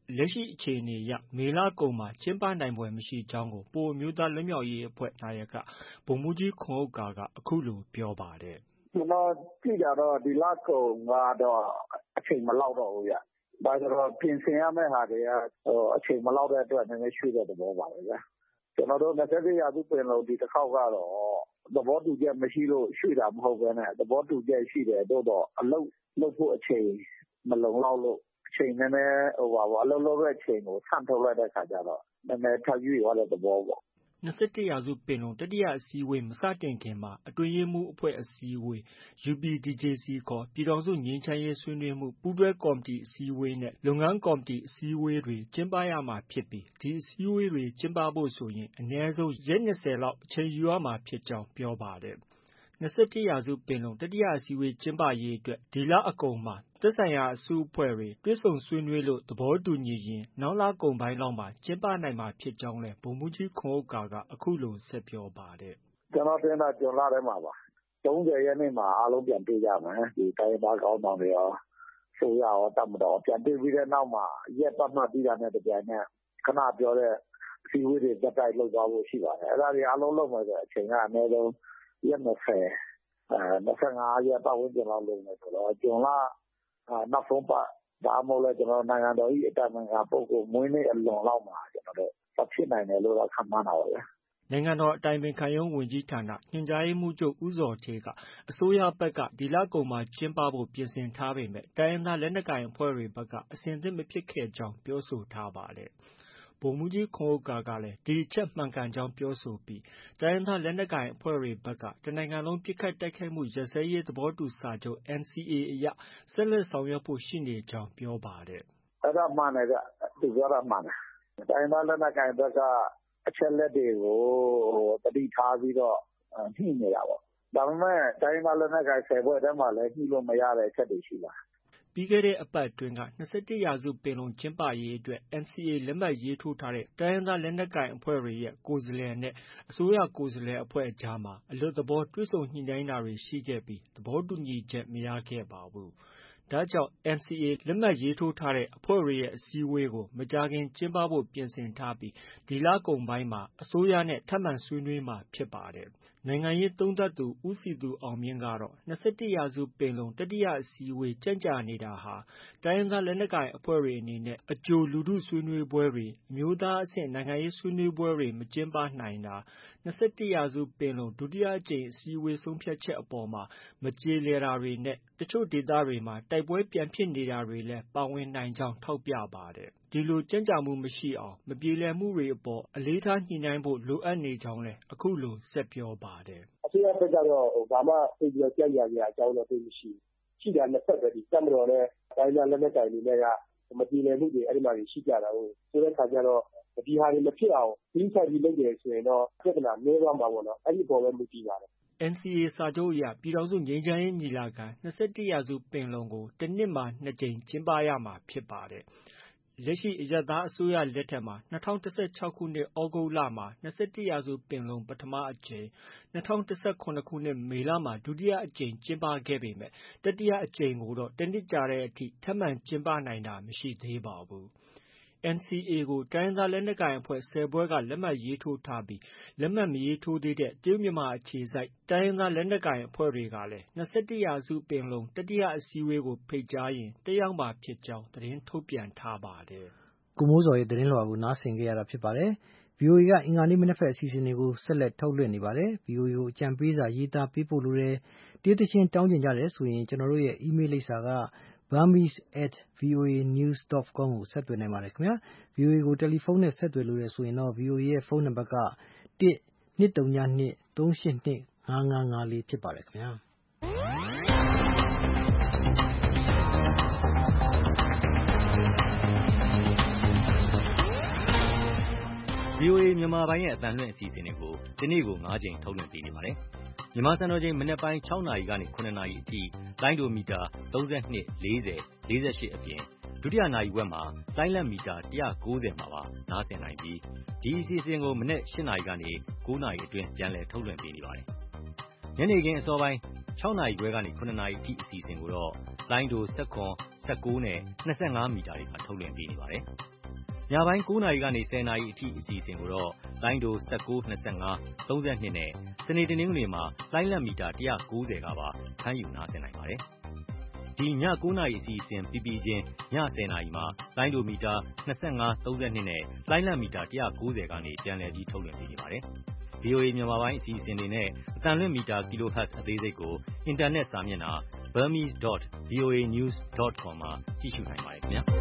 လက်ရှိအခြေအနေအရမေလကုန်မှာကျင်းပနိုင်ဖွယ်မရှိကြောင်းကိုပအိုအမျိုးသားလွတ်မြောက်ရေးအဖွဲ့နာယကဗိုလ်မှူးကြီးခွန်ဥက္ကာကအခုလိုပြောပါတယ်။ကျွန်တော်ကြည့်ကြတော့ဒီလကုန်ကတော့အချိန်မလောက်တော့ဘူးဗျ။ဒါဆိုတော့ပြင်ဆင်ရမယ့်ဟာတွေကအချိန်မလောက်တဲ့အတွက်နည်းနည်းရွှေ့တဲ့သဘောပါပဲဗျ။ကျွန်တော်တို့၂၁ရာစုပင်လုံဒီတစ်ခေါက်ကတော့သဘောတူချက်မရှိလို့ရွှေ့တာမဟုတ်ဘဲနဲ့သဘောတူချက်ရှိတယ်တို့တော့အလုပ်လုပ်ဖို့အချိန်မလုံလောက်လို့အချိန်နည်းနည်းဟိုပါပေါ့အလုပ်လုပ်တဲ့အချိန်ကိုဆန့်ထုတ်လိုက်တဲ့ခါကျတော့နည်းနည်းထပ်ရွေ့သွားတဲ့သဘောပေါ့၂၁ရာစုပင်လုံတတိယအစည်းအဝေးမစတင်ခင်မှာအတွင်းရေးမှူးအဖွဲ့အစည်းအဝေး ယူ ပီ ဒီ ဂျေ စီ ခေါ်ပြည်ထောင်စုငြိမ်းချမ်းရေးဆွေးနွေးမှုပူးတွဲကော်မတီအစည်းအဝေးနဲ့လုပ်ငန်းကော်မတီအစည်းအဝေးတွေကျင်းပရမှာဖြစ်ပြီးဒီအစည်းအဝေးတွေကျင်းပဖို့ဆိုရင်အနည်းဆုံးရက်၂၀လောက်အချိန်ယူရမှာဖြစ်ကြောင်းပြောပါတယ်။၂၁ရာစုပင်လုံတတိယအစည်းအဝေးကျင်းပရေးအတွက်ဒီလအကုန်မှာသက်ဆိုင်ရာအစုအဖွဲ့တွေတွေ့ဆုံဆွေးနွေးလို့သဘောတူညီရင်နောက်လကုန်ပိုင်းလောက်မှာကျင်းပနိုင်မှာဖြစ်ကြောင်းလည်းဗိုလ်မှူးကြီးခွန်ဥက္ကာကအခုလိုဆက်ပြောပါတယ်။ကျွန်တော်တင်တာဇွန်လထဲမှာပါ။၃၀ရက်နေ့မှာအားလုံးပြန်တွေ့ကြမယ်။ဒီတိုင်းရင်းသားခေါင်းဆောင်တွေရောဆိုရရောတပ်မတော်ပြန်တွေ့ပြီးတဲ့နောက်မှာရက်ပတ်မှတ်ပြီးတာနဲ့တပြိုင်နက်ခဏပြောတဲ့အစည်းအဝေးတွေတက်တိုက်လုပ်သွားဖို့ရှိပါတယ်။အဲ့ဒါတွေအားလုံးလုပ်မယ်ဆိုအချိန်ကအနည်းဆုံးရက်၂၀အဲ၂၅ရက်ပတ်ဝန်းကျင်လောက်လုပ်မယ်ဆိုတော့ဇွန်လနောက်ဆုံးပတ်ဒါမှမဟုတ်လဲကျွန်တော်နိုင်ငံတော်၏အတိုင်ပင်ခံပုဂ္ဂိုလ်မွေးနေ့အလွန်လောက်မှာကျွန်တော်တို့ဖြစ်နိုင်တယ်လို့တော့ခန့်မှန်းတာပါဗျာ။နိုင်ငံတော်အတိုင်ပင်ခံရုံးဝန်ကြီးဌာနညွှန်ကြားရေးမှူးချုပ်ဦးဇော်ဌေးကအစိုးရဘက်ကဒီလကုန်မှာကျင်းပဖို့ပြင်ဆင်ထားပေမဲ့တိုင်းရင်းသားလက်နက်ကိုင်အဖွဲ့တွေဘက်ကအဆင်သင့်မဖြစ်ခဲ့ကြောင်းပြောဆိုထားပါတယ်။ဗိုလ်မှူးကြီးခွန်ဥက္ကာကလည်းဒီအချက်မှန်ကန်ကြောင်းပြောဆိုပြီးတိုင်းရင်းသားလက်နက်ကိုင်အဖွဲ့တွေဘက်ကတနိုင်ငံလုံးပစ်ခတ်တိုက်ခိုက်မှုရပ်စဲရေးသဘောတူစာချုပ် အန် စီ အေ အရဆက်လက်ဆောင်ရွက်ဖို့ရှိနေကြောင်းပြောပါတယ်။အဲ့ဒါမှန်တယ်ဗျ။သူပြောတာမှန်တယ်။တိုင်းရင်းသားလက်နက်ကိုင်ဘက်ကအချက်လက်တွေကိုတတိထားပြီးတော့ညှိနေတာပေါ့။ဒါပေမဲ့တိုင်းရင်းသားလက်နက်ကိုင်၁၀ဖွဲ့ထဲမှာလည်းညှိလို့မရတဲ့အချက်တွေရှိပါတယ်။ပြီးခဲ့တဲ့အပတ်အတွင်းက၂၁ရာစုပင်လုံကျင်းပရေးအတွက် အန် စီ အေ လက်မှတ်ရေးထိုးထားတဲ့တိုင်းရင်းသားလက်နက်ကိုင်အဖွဲ့တွေရဲ့ကိုယ်စားလှယ်နဲ့အစိုးရကိုယ်စားလှယ်အဖွဲ့အကြားမှာအလွတ်သဘောတွေ့ဆုံညှိနှိုင်းတာတွေရှိခဲ့ပြီးသဘောတူညီချက်မရခဲ့ပါဘူး။ဒါကြောင့် အန် စီ အေ လက်မှတ်ရေးထိုးထားတဲ့အဖွဲ့တွေရဲ့အစည်းအဝေးကိုမကြာခင်ကျင်းပဖို့ပြင်ဆင်ထားပြီးဒီလကုန်ပိုင်းမှာအစိုးရနဲ့ထပ်မံဆွေးနွေးမှာဖြစ်ပါတယ်။နိုင်ငံရေးသုံးသပ်သူဦးစည်သူအောင်မြင့်ကတော့၂၁ရာစုပင်လုံတတိယအစည်းအဝေးကြန့်ကြာနေတာဟာတိုင်းရင်းသားလက်နက်ကိုင်အဖွဲ့တွေအနေနဲ့အကြိုလူထုဆွေးနွေးပွဲတွေအမျိုးသားအဆင့်နိုင်ငံရေးဆွေးနွေးပွဲတွေမကျင်းပနိုင်တာ၂၁ရာစုပင်လုံဒုတိယအကြိမ်အစည်းအဝေးဆုံးဖြတ်ချက်အပေါ်မှာမကျေလည်တာတွေနဲ့တချို့ဒေသတွေမှာတိုက်ပွဲပြန်ဖြစ်နေတာတွေလည်းပါဝင်နိုင်ကြောင်းထောက်ပြပါတယ်။ဒီလိုကြန့်ကြာမှုမရှိအောင်မပြေလည်မှုတွေအပေါ်အလေးထားညှိနှိုင်းဖို့လိုအပ်နေကြောင်းလည်းအခုလိုဆက်ပြောပါတယ်။အစိုးရဘက်ကတော့ဘာမှသိပြီးတော့ကြန့်ကြာနေရအကြောင်းတော့သိမရှိဘူး။ရှိတာနှစ်ဖက်ပဲဒီတပ်မတော်နဲ့တိုင်းသားလက်နက်ကိုင်တွေနဲ့ကမပြေလည်မှုတွေအဲ့ဒီမှာရှိကြတာဟုတ်ဆိုတဲ့ခါကျတော့ဒီဟာတွေမဖြစ်အောင်ပြီးဆိုင်ပြီးလုပ်တယ်ဆိုရင်တော့ပြဿနာနည်းသွားမှာပေါ့နော်။အဲ့ဒီပေါ်ပဲမူတည်ပါတယ်။ အန် စီ အေ စာချုပ်အရပြည်ထောင်စုငြိမ်းချမ်းရေးညီလာခံ၂၁ရာစုပင်လုံကိုတစ်နှစ်မှာနှစ်ကြိမ်ကျင်းပရမှာဖြစ်ပါတယ်။လက်ရှိအရပ်သားအစိုးရလက်ထက်မှာ၂၀၁၆ခုနှစ်သြဂုတ်လမှာ၂၁ရာစုပင်လုံပထမအကြိမ်၂၀၁၇ခုနှစ်မေလမှာဒုတိယအကြိမ်ကျင်းပခဲ့ပေမဲ့တတိယအကြိမ်ကိုတော့တစ်နှစ်ကြာတဲ့အထိထပ်မံကျင်းပနိုင်တာမရှိသေးပါဘူး။ အန် စီ အေ ကိုတိုင်းရင်းသားလက်နက်ကိုင်အဖွဲ့၁၀ဖွဲ့ကလက်မှတ်ရေးထိုးထားပြီးလက်မှတ်မရေးထိုးသေးတဲ့တရုတ်မြန်မာအခြေစိုက်တိုင်းရင်းသားလက်နက်ကိုင်အဖွဲ့တွေကလည်း၂၁ရာစုပင်လုံတတိယအစည်းအဝေးကိုဖိတ်ကြားရင်တက်ရောက်မှာဖြစ်ကြောင်းသတင်းထုတ်ပြန်ထားပါတယ်။ကိုမိုးဇော်ရဲ့သတင်းလွှာကိုနားဆင်ခဲ့ရတာဖြစ်ပါတယ်။ ဗွီအိုအေကအင်္ဂါနေ့မနက်ဖက်အစီအစဉ်တွေကိုဆက်လက်ထုတ်လွှင့်နေပါတယ်။ ဗွီအိုအေကိုအကြံပေးစာရေးသားပေးပို့လိုတယ်။တေးသချင်းတောင်းကျင်ကြတယ်ဆိုရင်ကျွန်တော်တို့ရဲ့ email လိပ်စာက burmese at voa news dot com ကိုဆက်သွယ်နိုင်ပါတယ်ခင်ဗျာ။ ဗွီအိုအေကိုတယ်လီဖုန်းနဲ့ဆက်သွယ်လိုတယ်ဆိုရင်တော့ ဗွီအိုအေရဲ့ဖုန်းနံပါတ်ကone two two two three eight two five five fourဖြစ်ပါတယ်ခင်ဗျာ။ဗွီအိုအေမြန်မာပိုင်းရဲ့အသံလွှင့်အစီအစဉ်တွေကိုဒီနေ့ကို၅ကြိမ်ထုတ်လွှင့်ပေးနေပါတယ်။မြန်မာစံတော်ချိန်မနက်ပိုင်း၆နာရီကနေ၇နာရီအထိလိုင်းဒိုမီတာ၃၂ ၄၀ ၄၈အပြင်ဒုတိယနာရီဝက်မှာလိုင်းလံမီတာ၁၉၀မှာပါနားဆင်နိုင်ပြီးဒီအစီအစဉ်ကိုမနက်၈နာရီကနေ၉နာရီအတွင်းပြန်လည်ထုတ်လွှင့်ပေးနေပါတယ်။ညနေခင်းအစောပိုင်း၆နာရီခွဲကနေ၇နာရီအထိအစီအစဉ်ကိုတော့လိုင်းဒို၁၇ ၁၉နဲ့၂၅မီတာတွေမှာထုတ်လွှင့်ပေးနေပါတယ်။ညပိုင်း၉နာရီကနေ၁၀နာရီအထိအစီအစဉ်ကိုတော့လိုင်းဒို၁၉ ၂၅ ၃၂နဲ့စနေတနင်္ဂနွေမှာလိုင်းလက်မီတာ၁၉၀ကပါဖမ်းယူနားဆင်နိုင်ပါတယ်။ဒီည၉နာရီအစီအစဉ်ပြီးပြီးချင်းည၁၀နာရီမှာလိုင်းဒိုမီတာ၂၅ ၃၂နဲ့လိုင်းလက်မီတာ၁၉၀ကနေပြန်လည်ပြီးထုတ်လွှင့်ပေးနေပါတယ်။ဗွီအိုအေ မြန်မာပိုင်းအစီအစဉ်တွေနဲ့အသံလွှင့်မီတာ kilohertz အသေးစိတ်ကိုအင်တာနက်စာမျက်နှာ burmese dot voa news dot com မှာကြည့်ရှုနိုင်ပါတယ်ခင်ဗျာ။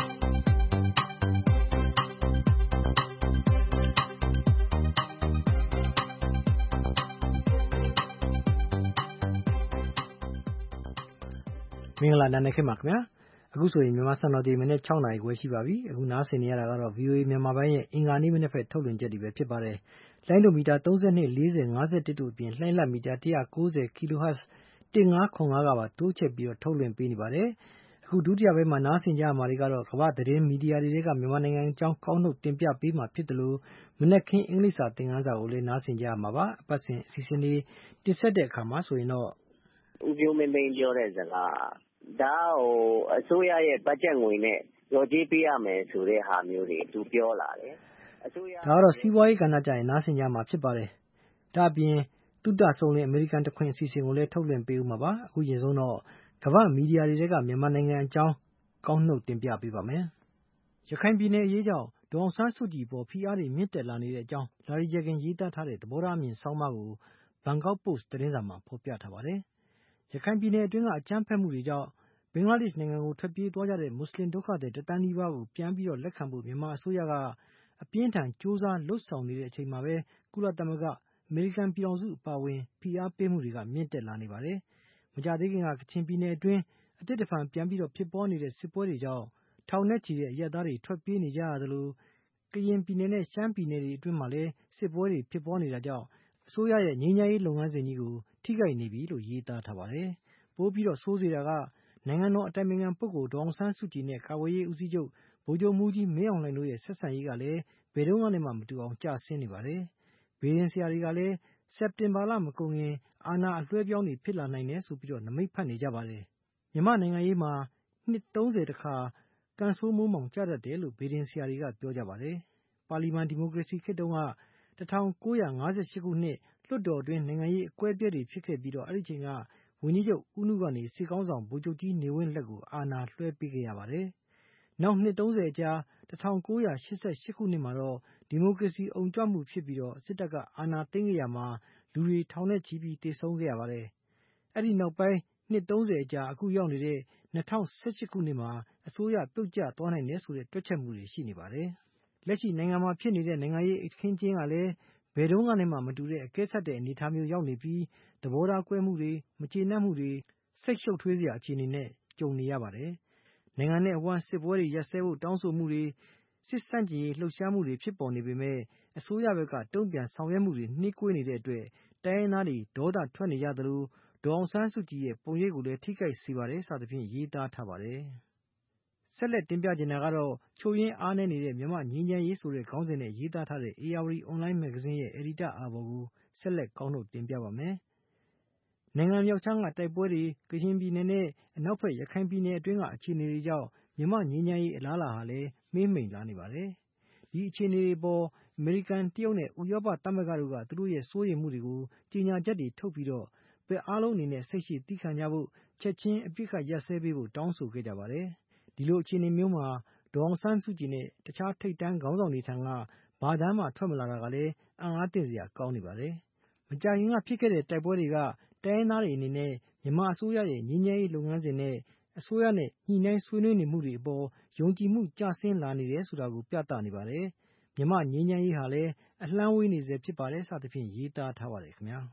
မင်္ဂလာနံနက်ခင်းပါခင်ဗျာအခုဆိုရင်မြန်မာစံတော်ချိန်မိနစ်၆နာရီခွဲရှိပါပြီအခုနားဆင်နေရတာကတော့ ဗွီအိုအေ မြန်မာပိုင်းရဲ့အင်္ဂါနေ့မနက်ဖက်ထုတ်လွှင့်ချက်တွေပဲဖြစ်ပါတယ်လိုင်းဒိုမီတာ၃၂ ၄၀ ၅၁တို့အပြင်လှိုင်းလတ်မီတာ၁၉၀ kHz ၁၅၇၅ကပါတိုးချဲ့ပြီးတော့ထုတ်လွှင့်ပေးနေပါတယ်အခုဒုတိယပိုင်းမှာနားဆင်ကြရမှာတွေကတော့ကမ္ဘာသတင်းမီဒီယာတွေကမြန်မာနိုင်ငံအကြောင်းကောက်နှုတ်တင်ပြပေးမှာဖြစ်တယ်လို့မနက်ခင်းအင်္ဂလိပ်စာသင်ခန်းစာကိုလည်းနားဆင်ကြရမှာပါအပတ်စဉ်အစီအစဉ်လေးတင်ဆက်တဲ့အခါမှာဆိုရင်တော့ဦးမျိုးမင်းသိန်းပြောတဲ့စကားဒါဟိုအစိုးရရဲ့ဘတ်ဂျက်ငွေနဲ့ရော်ကြေးပေးရမယ်ဆိုတဲ့ဟာမျိုးတွေသူပြောလာတယ်အစိုးရဒါကတော့စီးပွားရေးကဏ္ဍကြရင်နားဆင်ကြမှာဖြစ်ပါတယ်ဒါအပြင်တုတဆုံလင်းအမေရိကန်တခွင်အစီအစဉ်ကိုလည်းထုတ်လွှင့်ပေးဦးမှာပါအခုရင်ဆုံးတော့ကမ္ဘာမီဒီယာတွေကမြန်မာနိုင်ငံအကြောင်းကောက်နှုတ်တင်ပြပေးပါမယ်ရခိုင်ပြည်နယ်အရေးကြောင့်ဒေါအောင်ဆန်းစုကြည်ပေါ်ဖိအားတွေမြင့်တက်လာနေတဲ့အကြောင်းလာရီဂျကန်ရေးသားထားတဲ့သဘောထားအမြင်ဆောင်းပါးကိုဘန်ကောက်ပို့စ်သတင်းစာမှာဖော်ပြထားပါတယ်ရခိုင်ပြည်နယ်အတွင်းကအကြမ်းဖက်မှုတွေကြောင့်ဘင်္ဂလားဒေ့ရှ်နိုင်ငံကိုထွက်ပြေးသွားကြတဲ့မွတ်စလင်ဒုက္ခသည်တသန်းနီးပါးကိုပြန်ပြီးတော့လက်ခံဖို့မြန်မာအစိုးရကအပြင်းထန်ကြိုးစားလှုပ်ဆောင်နေတဲ့အချိန်မှာပဲကုလသမဂ္ဂအမေရိကန်ပြည်ထောင်စုအပါအဝင်ဖိအားပေးမှုတွေကမြင့်တက်လာနေပါတယ်မကြာသေးခင်ကကချင်ပြည်နယ်အတွင်းအတစ်တဖန်ပြန်ပြီးတော့ဖြစ်ပေါ်နေတဲ့စစ်ပွဲတွေကြောင့်ထောင်နဲ့ချီတဲ့အရပ်သားတွေထွက်ပြေးနေကြရသလိုကရင်ပြည်နယ်နဲ့ရှမ်းပြည်နယ်တွေအတွင်းမှာလည်းစစ်ပွဲတွေဖြစ်ပေါ်နေတာကြောင့်အစိုးရရဲ့ငြိမ်းချမ်းရေးလုပ်ငန်းစဉ်ကြီးကိုထိခိုက်နေပြီလို့ရေးသားထားပါတယ်ပိုပြီးတော့ဆိုးစေတာကနိုင်ငံတော်အတိုင်ပင်ခံပုဂ္ဂိုလ်ဒေါအောင်ဆန်းစုကြည်နဲ့ကာကွယ်ရေးဦးစီးချုပ်ဗိုလ်ချုပ်မှူးကြီးမင်းအောင်လှိုင်တို့ရဲ့ဆက်ဆံရေးကလည်းဘယ်တော့မှမတူအောင်ကျဆင်းနေပါတယ်။ဘေးရင်ဆရာတွေကလည်းစက်တင်ဘာလမကုန်ခင်အာဏာအလွှဲပြောင်းတွေဖြစ်လာနိုင်တယ်ဆိုပြီးတော့နမိတ်ဖတ်နေကြပါတယ်။မြန်မာနိုင်ငံရေးမှာနှစ်သုံးဆယ်တခါကန်ဆိုးမိုးမှောင်ကြတတ်တယ်လို့ဘေးရင်ဆရာတွေကပြောကြပါတယ်။ပါလီမန်ဒီမိုကရေစီခေတ်တုန်းက၁၉၅၈ခုနှစ်လွှတ်တော်တွင်နိုင်ငံရေးအကွဲပြဲတွေဖြစ်ခဲ့ပြီးတော့အဲ့ဒီချိန်ကဝန်ကြီးချုပ်ဦးနုကနေစစ်ကောင်းဆောင်ဗိုလ်ချုပ်ကြီးနေဝင်းလက်ကိုအာဏာလွှဲပေးခဲ့ရပါတယ်။နောက်နှစ်သုံးဆယ်အကြာ၁၉၈၈ခုနှစ်မှာတော့ဒီမိုကရေစီအုံကြွမှုဖြစ်ပြီးတော့စစ်တပ်ကအာဏာသိမ်းခဲ့ရမှာလူတွေထောင်နဲ့ချီပြီးတေဆုံးခဲ့ရပါတယ်။အဲ့ဒီနောက်ပိုင်းနှစ်သုံးဆယ်အကြာအခုရောက်နေတဲ့၂၀၁၈ခုနှစ်မှာအစိုးရပြုတ်ကျသွားနိုင်တယ်ဆိုတဲ့တွက်ချက်မှုတွေရှိနေပါတယ်။လက်ရှိနိုင်ငံမှာဖြစ်နေတဲ့နိုင်ငံရေးအခင်းကျင်းကလည်းဘယ်တုန်းကမှမတူတဲ့အကဲဆက်တဲ့အနေအထားမျိုးရောက်နေပြီးသဘောထားကွဲမှုတွေမကျေနပ်မှုတွေစိတ်ရှုပ်ထွေးစရာအခြေအနေနဲ့ကြုံနေရပါတယ်။နိုင်ငံနဲ့အဝှမ်းစစ်ပွဲတွေရပ်စဲဖို့တောင်းဆိုမှုတွေစစ်ဆန့်ကျင်ရေးလှုပ်ရှားမှုတွေဖြစ်ပေါ်နေပေမဲ့အစိုးရဘက်ကတုံ့ပြန်ဆောင်ရွက်မှုတွေနှေးကွေးနေတဲ့အတွက်တိုင်းရင်းသားတွေဒေါသထွက်နေကြသလိုဒေါအောင်ဆန်းစုကြည်ရဲ့ပုံရိပ်ကိုလည်းထိခိုက်စေပါတယ်စသဖြင့်ရေးသားထားပါတယ်။ဆက်လက်တင်ပြချင်တာကတော့ချို့ယွင်းအားနည်းနေတဲ့မြန်မာငြိမ်းချမ်းရေးဆိုတဲ့ခေါင်းစဉ်နဲ့ရေးသားထားတဲ့ အေရဝတီ Online Magazine ရဲ့အယ်ဒီတာအာဘော်ကိုဆက်လက်ကောက်နှုတ်တင်ပြပါမယ်။နိုင်ငံမြောက်ခြမ်းကတိုက်ပွဲတွေကရင်ပြည်နယ်နဲ့အနောက်ဘက်ရခိုင်ပြည်နယ်အတွင်းကအခြေအနေတွေကြောင့်မြန်မာငြိမ်းချမ်းရေးအလားအလာဟာလည်းမှေးမှိန်လာနေပါတယ်။ဒီအခြေအနေတွေပေါ်အမေရိကန်တရုတ်နဲ့ဥရောပသမဂ္ဂတို့ကသူတို့ရဲ့စိုးရိမ်မှုတွေကိုကြေညာချက်တွေထုတ်ပြီးတော့ဘက်အားလုံးအနေနဲ့စိတ်ရှိသီးခံကြဖို့ချက်ချင်းအပြစ်ခတ်ရပ်စဲပေးဖို့တောင်းဆိုခဲ့ကြပါတယ်။ဒီလိုအခြေအနေမျိုးမှာဒေါအောင်ဆန်းစုကြည်နဲ့တခြားထိပ်တန်းခေါင်းဆောင်တွေထံကဘာတမ်းမှထွက်မလာတာကလည်းအံ့အားသင့်စရာကောင်းနေပါတယ်။မကြာခင်ကဖြစ်ခဲ့တဲ့တိုက်ပွဲတွေကတိုင်းရင်းသားတွေအနေနဲ့မြန်မာအစိုးရရဲ့ငြိမ်းချမ်းရေးလုပ်ငန်းစဉ်နဲ့အစိုးရနဲ့ညှိနှိုင်းဆွေးနွေးနေမှုတွေအပေါ်ယုံကြည်မှုကျဆင်းလာနေတယ်ဆိုတာကိုပြသနေပါတယ်။မြန်မာငြိမ်းချမ်းရေးဟာလည်းအလှမ်းဝေးနေစေဖြစ်ပါတယ်စသဖြင့်ရေးသားထားပါတယ်ခင်ဗျာ။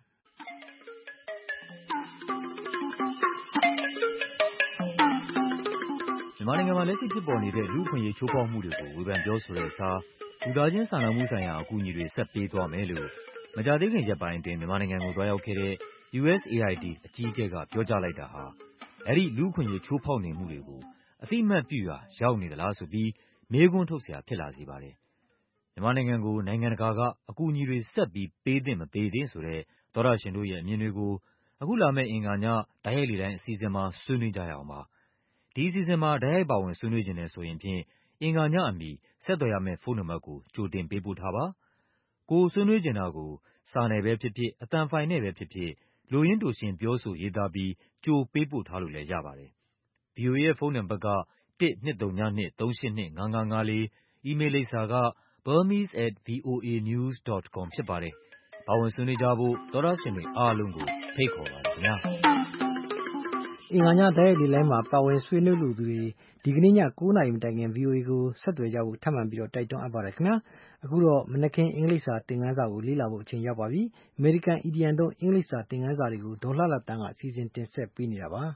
မြန်မာနိုင်ငံမှာလက်ရှိဖြစ်ပေါ်နေတဲ့လူ့အခွင့်အရေးချိုးဖောက်မှုတွေကိုဝေဖန်ပြောဆိုတဲ့အစားလူသားချင်းစာနာမှုဆိုင်ရာအကူအညီတွေဆက်ပေးသွားမယ်လို့မကြာသေးခင်ရက်ပိုင်းအတွင်းမြန်မာနိုင်ငံကိုသွားရောက်ခဲ့တဲ့ U S A I D အကြီးအကဲကပြောကြားလိုက်တာဟာအဲဒီလူ့အခွင့်အရေးချိုးဖောက်နေမှုတွေကိုအသိအမှတ်ပြုရာရောက်နေသလားဆိုပြီးမေးခွန်းထုတ်စရာဖြစ်လာစေပါတယ်။မြန်မာနိုင်ငံကိုနိုင်ငံတကာကအကူအညီတွေဆက်ပြီးပေးသင့်မပေးသင့်ဆိုတဲ့သောတရှင်တို့ရဲ့အမြင်တွေကိုအခုလာမယ့်အင်္ဂါညတိုက်ရိုက်လေတိုင်းအစီအစဉ်မှာဆွေးနွေးကြရအောင်ပါ။ဒီအစီအစဉ်မှာတိုက်ရိုက်ပါဝင်ဆွေးနွေးခြင်းနဲ့ဆိုရင်ဖြင့်အင်္ဂါညအမီဆက်သွယ်ရမယ့်ဖုန်းနံပါတ်ကိုကြိုတင်ပေးပို့ထားပါ။ကိုယ်ဆွေးနွေးချင်တာကိုစာနဲ့ပဲဖြစ်ဖြစ်၊အသံဖိုင်နဲ့ပဲဖြစ်ဖြစ်လိုရင်းတိုရှင်းပြောဆိုရေးသားပြီးကြိုပေးပို့ထားလို့လည်းရပါတယ်။ ဗွီအိုအေရဲ့ဖုန်းနံပါတ်က တစ်၂၀၂၂ သုံး၈၂ ၅၅၅၄ အီးမေးလ်လိပ်စာက burmese at voanews dot com ဖြစ်ပါတယ်။ပါဝင်ဆွေးနွေးကြဖို့သောတရှင်တွေအားလုံးကိုဖိတ်ခေါ်ပါတယ်ခင်ဗျာအင်္ဂါညတိုက်ရိုက်လေလိုင်းမှာပါဝင်ဆွေးနွေးလိုသူတွေဒီကနေ့ည၉နာရီမတိုင်ခင် ဗွီအိုအေကိုဆက်သွယ်ကြဖို့ထပ်မံပြီးတော့တိုက်တွန်းအပ်ပါတယ်ခင်ဗျာအခုတော့မနက်ခင်းအင်္ဂလိပ်စာသင်ခန်းစာကိုလေ့လာဖို့အချိန်ရောက်ပါပြီအမေရိကန်အီဒီယံတို့အင်္ဂလိပ်စာသင်ခန်းစာတွေကိုဒေါ်လှလှတန်းကစီစဉ်တင်ဆက်ပေးနေတာပါ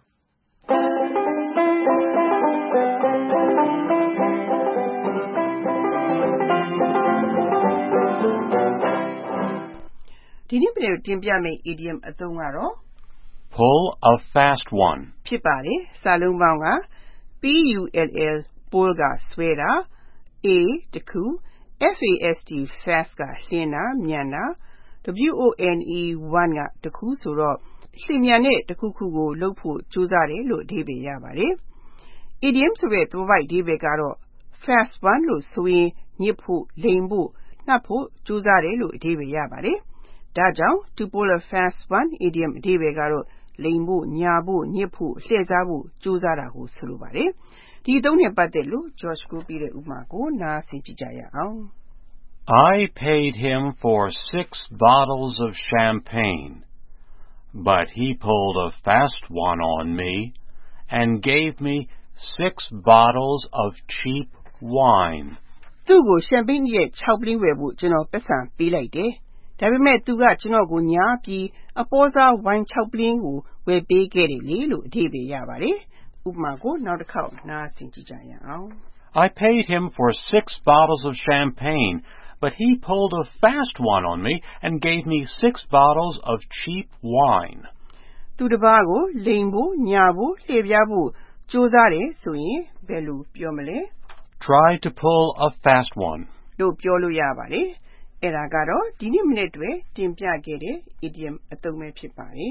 ဒီနေ့ပြန်တင်ပြမယ့် idiom အသုံးကတော့ pull a fast one ဖြစ်ပါတယ်စာလုံးပေါင်းက P U L L pull ကဆွဲတာ A တခု F A S T fast ကလှင်းတာမြန်တာ W O N E one ကတခုဆိုတော့လျင်မြန်တဲ့တခုခုကိုလုပ်ဖို့ကြိုးစားတယ်လို့အဓိပ္ပာယ်ရပါတယ် idiom ဆိုတဲ့သွယ်ဝိုက်အဓိပ္ပာယ်ကတော့ fast one လို့ဆိုရင်ညစ်ဖို့လိမ်ဖို့နှပ်ဖို့ကြိုးစားတယ်လို့အဓိပ္ပာယ်ရပါတယ်ဒါကြောင့် to pull a fast one idiom အဓိပ္ပာယ်ကတော့လိမ်ဖို့ညာဖို့ညစ်ဖို့လှည့်စားဖို့ကြိုးစားတာကိုဆိုလိုပါတယ်ဒီအသုံးနဲ့ပတ်သက်လို့ George ကိုပြတဲ့ဥပမာကိုနားဆင်ကြည့်ကြရအောင် I paid him for six bottles of champagne, but he pulled a fast one on me and gave me six bottles of cheap wine. သူ့ကိုရှမ်ပိန်းရဲ့၆ပလင်းဝယ်ဖို့ကျွန်တော်ပတ်စံပေးလိုက်တယ်ဒါပေမဲ့သူကကျွန်တော်ကိုညားပြီးအပေါ်စားဝိုင်း၆ပလင်းကိုဝယ်ပေးခဲ့တယ်လေလို့အဓိပ္ပာယ်ရပါတယ်ဥပမာကိုနောက်တစ်ခေါက်နားဆင်ကြည့်ကြရအောင် I paid him for six bottles of champagne, but he pulled a fast one on me and gave me six bottles of cheap wine. သူတစ်ပါးကိုလိမ်ဖို့ညာဖို့လှည့်ပြားဖို့ကြိုးစားတယ်ဆိုရင်ဘယ်လိုပြောမလဲ Try to pull a fast one. လို့ပြောလို့ရပါတယ်အဲ့ဒါကတော့ဒီနေ့မနေ့တွင်တင်ပြခဲ့တဲ့ idiom အသုံးပဲဖြစ်ပါတယ်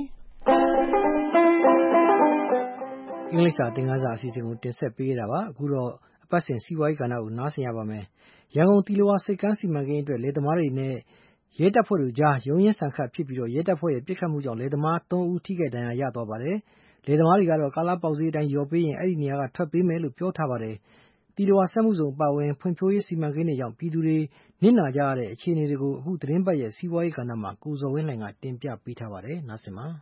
အင်္ဂလိပ်စာသင်ခန်းစာအစီအစဉ်ကိုတင်ဆက်ပေးရတာပါအခုတော့အပတ်စဉ်စီးပွားရေးကဏ္ဍကိုနားဆင်ရပါမယ်ရန်ကုန်တီလိုဝါစိတ်ကမ်းစီမံကိန်းအတွက်လယ်သမားတွေနဲ့ရဲတပ်ဖွဲ့တို့ကြားရုံးရင်းဆန်ခတ်ဖြစ်ပြီးတော့ရဲတပ်ဖွဲ့ရဲ့ပြစ်ခတ်မှုကြောင့်လယ်သမား၃ဦးထိခိုက်ဒဏ်ရာရသွားပါတယ်လယ်သမားတွေကတော့ကာလပေါက်ဈေးအတိုင်းလျော်ပေးရင်အဲ့ဒီနေရာကထွက်ပေးမယ်လို့ပြောထားပါတယ်တီလိုဝါစက်မှုစုံပါဝင်ဖွံ့ဖြိုးရေးစီမံကိန်းတွေကြောင့်ပြည်သူတွေနစ်နာကြရတဲ့အခြေအနေတွေကိုအခုသတင်းပတ်ရဲ့စီးပွားရေးကဏ္ဍမှာကိုဇော်ဝင်းလှိုင်ကတင်ပြပေးထားပါတယ်နားဆင်ပါ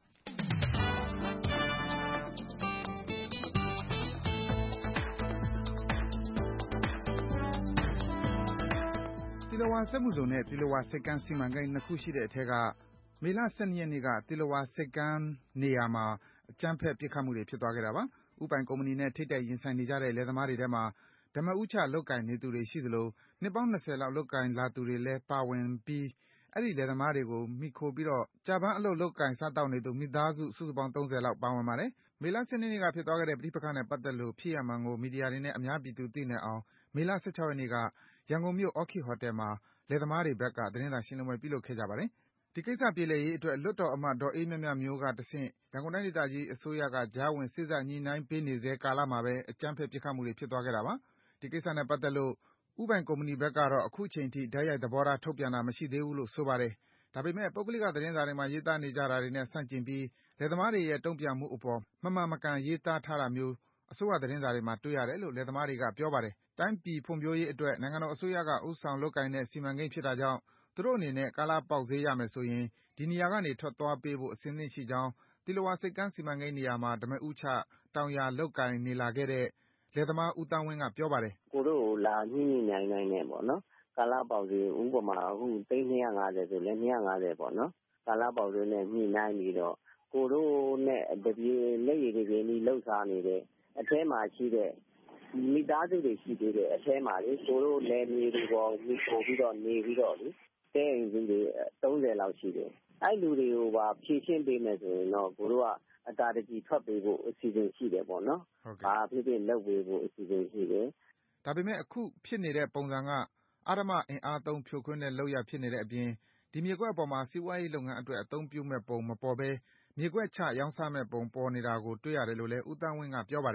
တီလဝါစက်မှုစုံနဲ့တီလဝါစိတ်ကမ်းစီမံကိန်းနှစ်ခုရှိတဲ့အထက်ကမေလ၁၂ရက်နေ့ကတီလဝါစိတ်ကမ်းနေရာမှာအကြမ်းဖက်ပစ်ခတ်မှုတွေဖြစ်သွားခဲ့တာပါ။ဥပိုင်ကုမ္ပဏီနဲ့ထိပ်တိုက်ရင်ဆိုင်နေကြတဲ့လယ်သမားတွေထဲမှာဓမ္မဦးချလုပ်ကိုင်နေသူတွေရှိသလိုနှစ်ပေါင်း၂၀လောက်လုပ်ကိုင်လာသူတွေလည်းပါဝင်ပြီးအဲဒီလယ်သမားတွေကိုမှီခိုပြီးတော့ကြာပန်းအလုပ်လုပ်ကိုင်စားသောက်နေသူမိသားစုစုစုပေါင်း၃၀လောက်ပါဝင်ပါတယ်။မေလ၁၂ရက်နေ့ကဖြစ်သွားခဲ့တဲ့ပဋိပက္ခနဲ့ပတ်သက်လို့ဖြစ်ရပ်မှန်ကိုမီဒီယာတွေနဲ့အများပြည်သူသိနိုင်အောင်မေလ၁၆ရက်နေ့ကရန်ကုန်မြို့ Orchid Hotel မှာလယ်သမားတွေဘက်ကသတင်းစာရှင်းလင်းပွဲပြုလုပ်ခဲ့ကြပါတယ်။ဒီကိစ္စပြေလည်ရေးအတွက်လွှတ်တော်အမတ်ဒေါ်အေးမြမြမျိုးကတဆင့်ရန်ကုန်တိုင်းဒေသကြီးအစိုးရကကြားဝင်စေ့စပ်ညှိနှိုင်းပေးနေဆဲကာလမှာပဲအကြမ်းဖက်ပစ်ခတ်မှုတွေဖြစ်သွားခဲ့တာပါ။ဒီကိစ္စနဲ့ပတ်သက်လို့ဥပိုင်ကုမ္ပဏီဘက်ကတော့အခုချိန်ထိတိုက်ရိုက်သဘောထားထုတ်ပြန်တာမရှိသေးဘူးလို့ဆိုပါတယ်။ဒါပေမဲ့ပုဂ္ဂလိကသတင်းစာတွေမှာရေးသားနေကြတာတွေနဲ့ဆန့်ကျင်ပြီးလယ်သမားတွေရဲ့တုံ့ပြန်မှုအပေါ်မမှန်မကန်ရေးသားထားတာမျိုးအစိုးရသတင်းစာတွေမှာတွေ့ရတယ်လို့လယ်သမားတွေကပြောပါတယ်။တိုင်းပြည်ဖွံ့ဖြိုးရေးအတွက်နိုင်ငံတော်အစိုးရကဦးဆောင်လုပ်ကိုင်တဲ့စီမံကိန်းဖြစ်တာကြောင့်သူတို့အနေနဲ့ကာလပေါက်ဈေးရမယ်ဆိုရင်ဒီနေရာကနေထွက်သွားပေးဖို့အဆင်သင့်ရှိကြောင်းတီလဝါစိတ်ကမ်းစီမံကိန်းနေရာမှာဓမ္မဦးချတောင်ယာလုပ်ကိုင်နေလာခဲ့တဲ့လယ်သမားဦးသန်းဝင်းကပြောပါတယ်ကိုတို့လာညှိညှိနှိုင်းနှိုင်းနဲ့ပေါ့နော်ကာလပေါက်ဈေးဥပမာအခုသိန်း၂၅၀ဆိုလဲ၂၅၀ပေါ့နော်ကာလပေါက်ဈေးနဲ့ညှိနှိုင်းပြီးတော့ကိုတို့နဲ့တပြေလက်ရည်တပြေနီးလှုပ်ရှားနေတဲ့အထဲမှာရှိတဲ့မိသားစုတွေရှိသေးတယ်အထဲမှာလေကိုတို့လယ်မြေတွေပေါ်မိခိုပြီးတော့နေပြီးတော့လေတဲ့အိမ်ကြီးတွေ၃၀လောက်ရှိတယ်အဲ့လူတွေကိုပါဖြည့်ရှင်းပေးမယ်ဆိုရင်တော့ကိုတို့ကအတာတကြီးထွက်ပေးဖို့အစီအစဉ်ရှိတယ်ပေါ့နော်ဘာဖြစ်ဖြစ်လုပ်ပေးဖို့အစီအစဉ်ရှိတယ်ဒါပေမဲ့အခုဖြစ်နေတဲ့ပုံစံကအဓမ္မအင်အားသုံးဖြိုခွင်းတဲ့လုပ်ရဖြစ်နေတဲ့အပြင်ဒီမြေကွက်အပေါ်မှာစီးပွားရေးလုပ်ငန်းအတွက်အသုံးပြုမဲ့ပုံမပေါ်ဘဲမြေကွက်ချရောင်းစားမဲ့ပုံပေါ်နေတာကိုတွေ့ရတယ်လို့လည်းဦးသန်းဝင်းကပြောပါတယ်